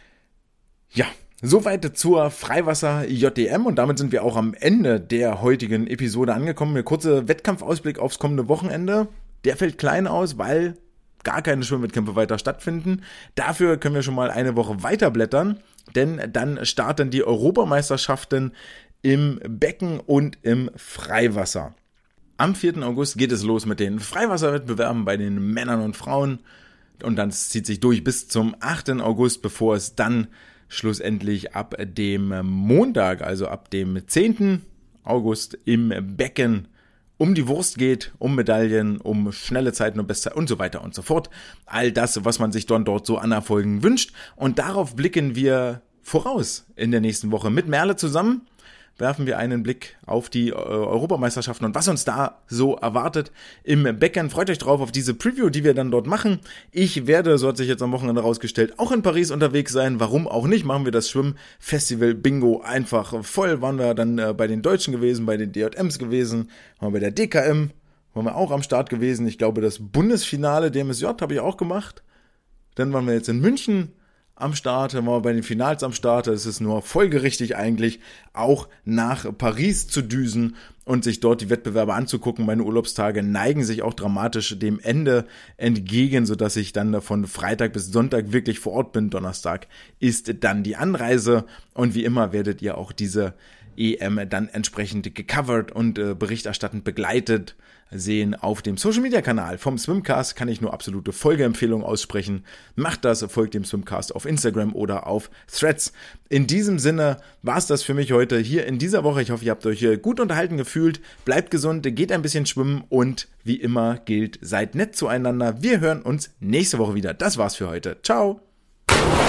Ja, soweit zur Freiwasser-JDM und damit sind wir auch am Ende der heutigen Episode angekommen. Ein kurzer Wettkampfausblick aufs kommende Wochenende. Der fällt klein aus, weil gar keine Schwimmwettkämpfe weiter stattfinden. Dafür können wir schon mal eine Woche weiterblättern, denn dann starten die Europameisterschaften im Becken und im Freiwasser. Am 4. August geht es los mit den Freiwasserwettbewerben bei den Männern und Frauen und dann zieht sich durch bis zum 8. August, bevor es dann schlussendlich ab dem Montag, also ab dem 10. August im Becken um die Wurst geht, um Medaillen, um schnelle Zeiten und Bestzeit und so weiter und so fort. All das, was man sich dann dort so an Erfolgen wünscht. Und darauf blicken wir voraus in der nächsten Woche mit Merle zusammen. Werfen wir einen Blick auf die Europameisterschaften und was uns da so erwartet im Becken. Freut euch drauf auf diese Preview, die wir dann dort machen. Ich werde, so hat sich jetzt am Wochenende rausgestellt, auch in Paris unterwegs sein. Warum auch nicht? Machen wir das Schwimmfestival Bingo einfach voll. Waren wir dann bei den Deutschen gewesen, bei den DJMs gewesen, waren wir bei der DKM, waren wir auch am Start gewesen. Ich glaube, das Bundesfinale DMSJ habe ich auch gemacht. Dann waren wir jetzt in München am Start, dann waren wir bei den Finals am Start. Es ist nur folgerichtig eigentlich, auch nach Paris zu düsen und sich dort die Wettbewerbe anzugucken. Meine Urlaubstage neigen sich auch dramatisch dem Ende entgegen, sodass ich dann von Freitag bis Sonntag wirklich vor Ort bin. Donnerstag ist dann die Anreise und wie immer werdet ihr auch diese EM dann entsprechend gecovert und berichterstattend begleitet sehen auf dem Social-Media-Kanal vom Swimcast. Kann ich nur absolute Folgeempfehlung aussprechen. Macht das, folgt dem Swimcast auf Instagram oder auf Threads. In diesem Sinne war es das für mich heute hier in dieser Woche. Ich hoffe, ihr habt euch gut unterhalten gefühlt. Bleibt gesund, geht ein bisschen schwimmen und wie immer gilt, seid nett zueinander. Wir hören uns nächste Woche wieder. Das war's für heute. Ciao!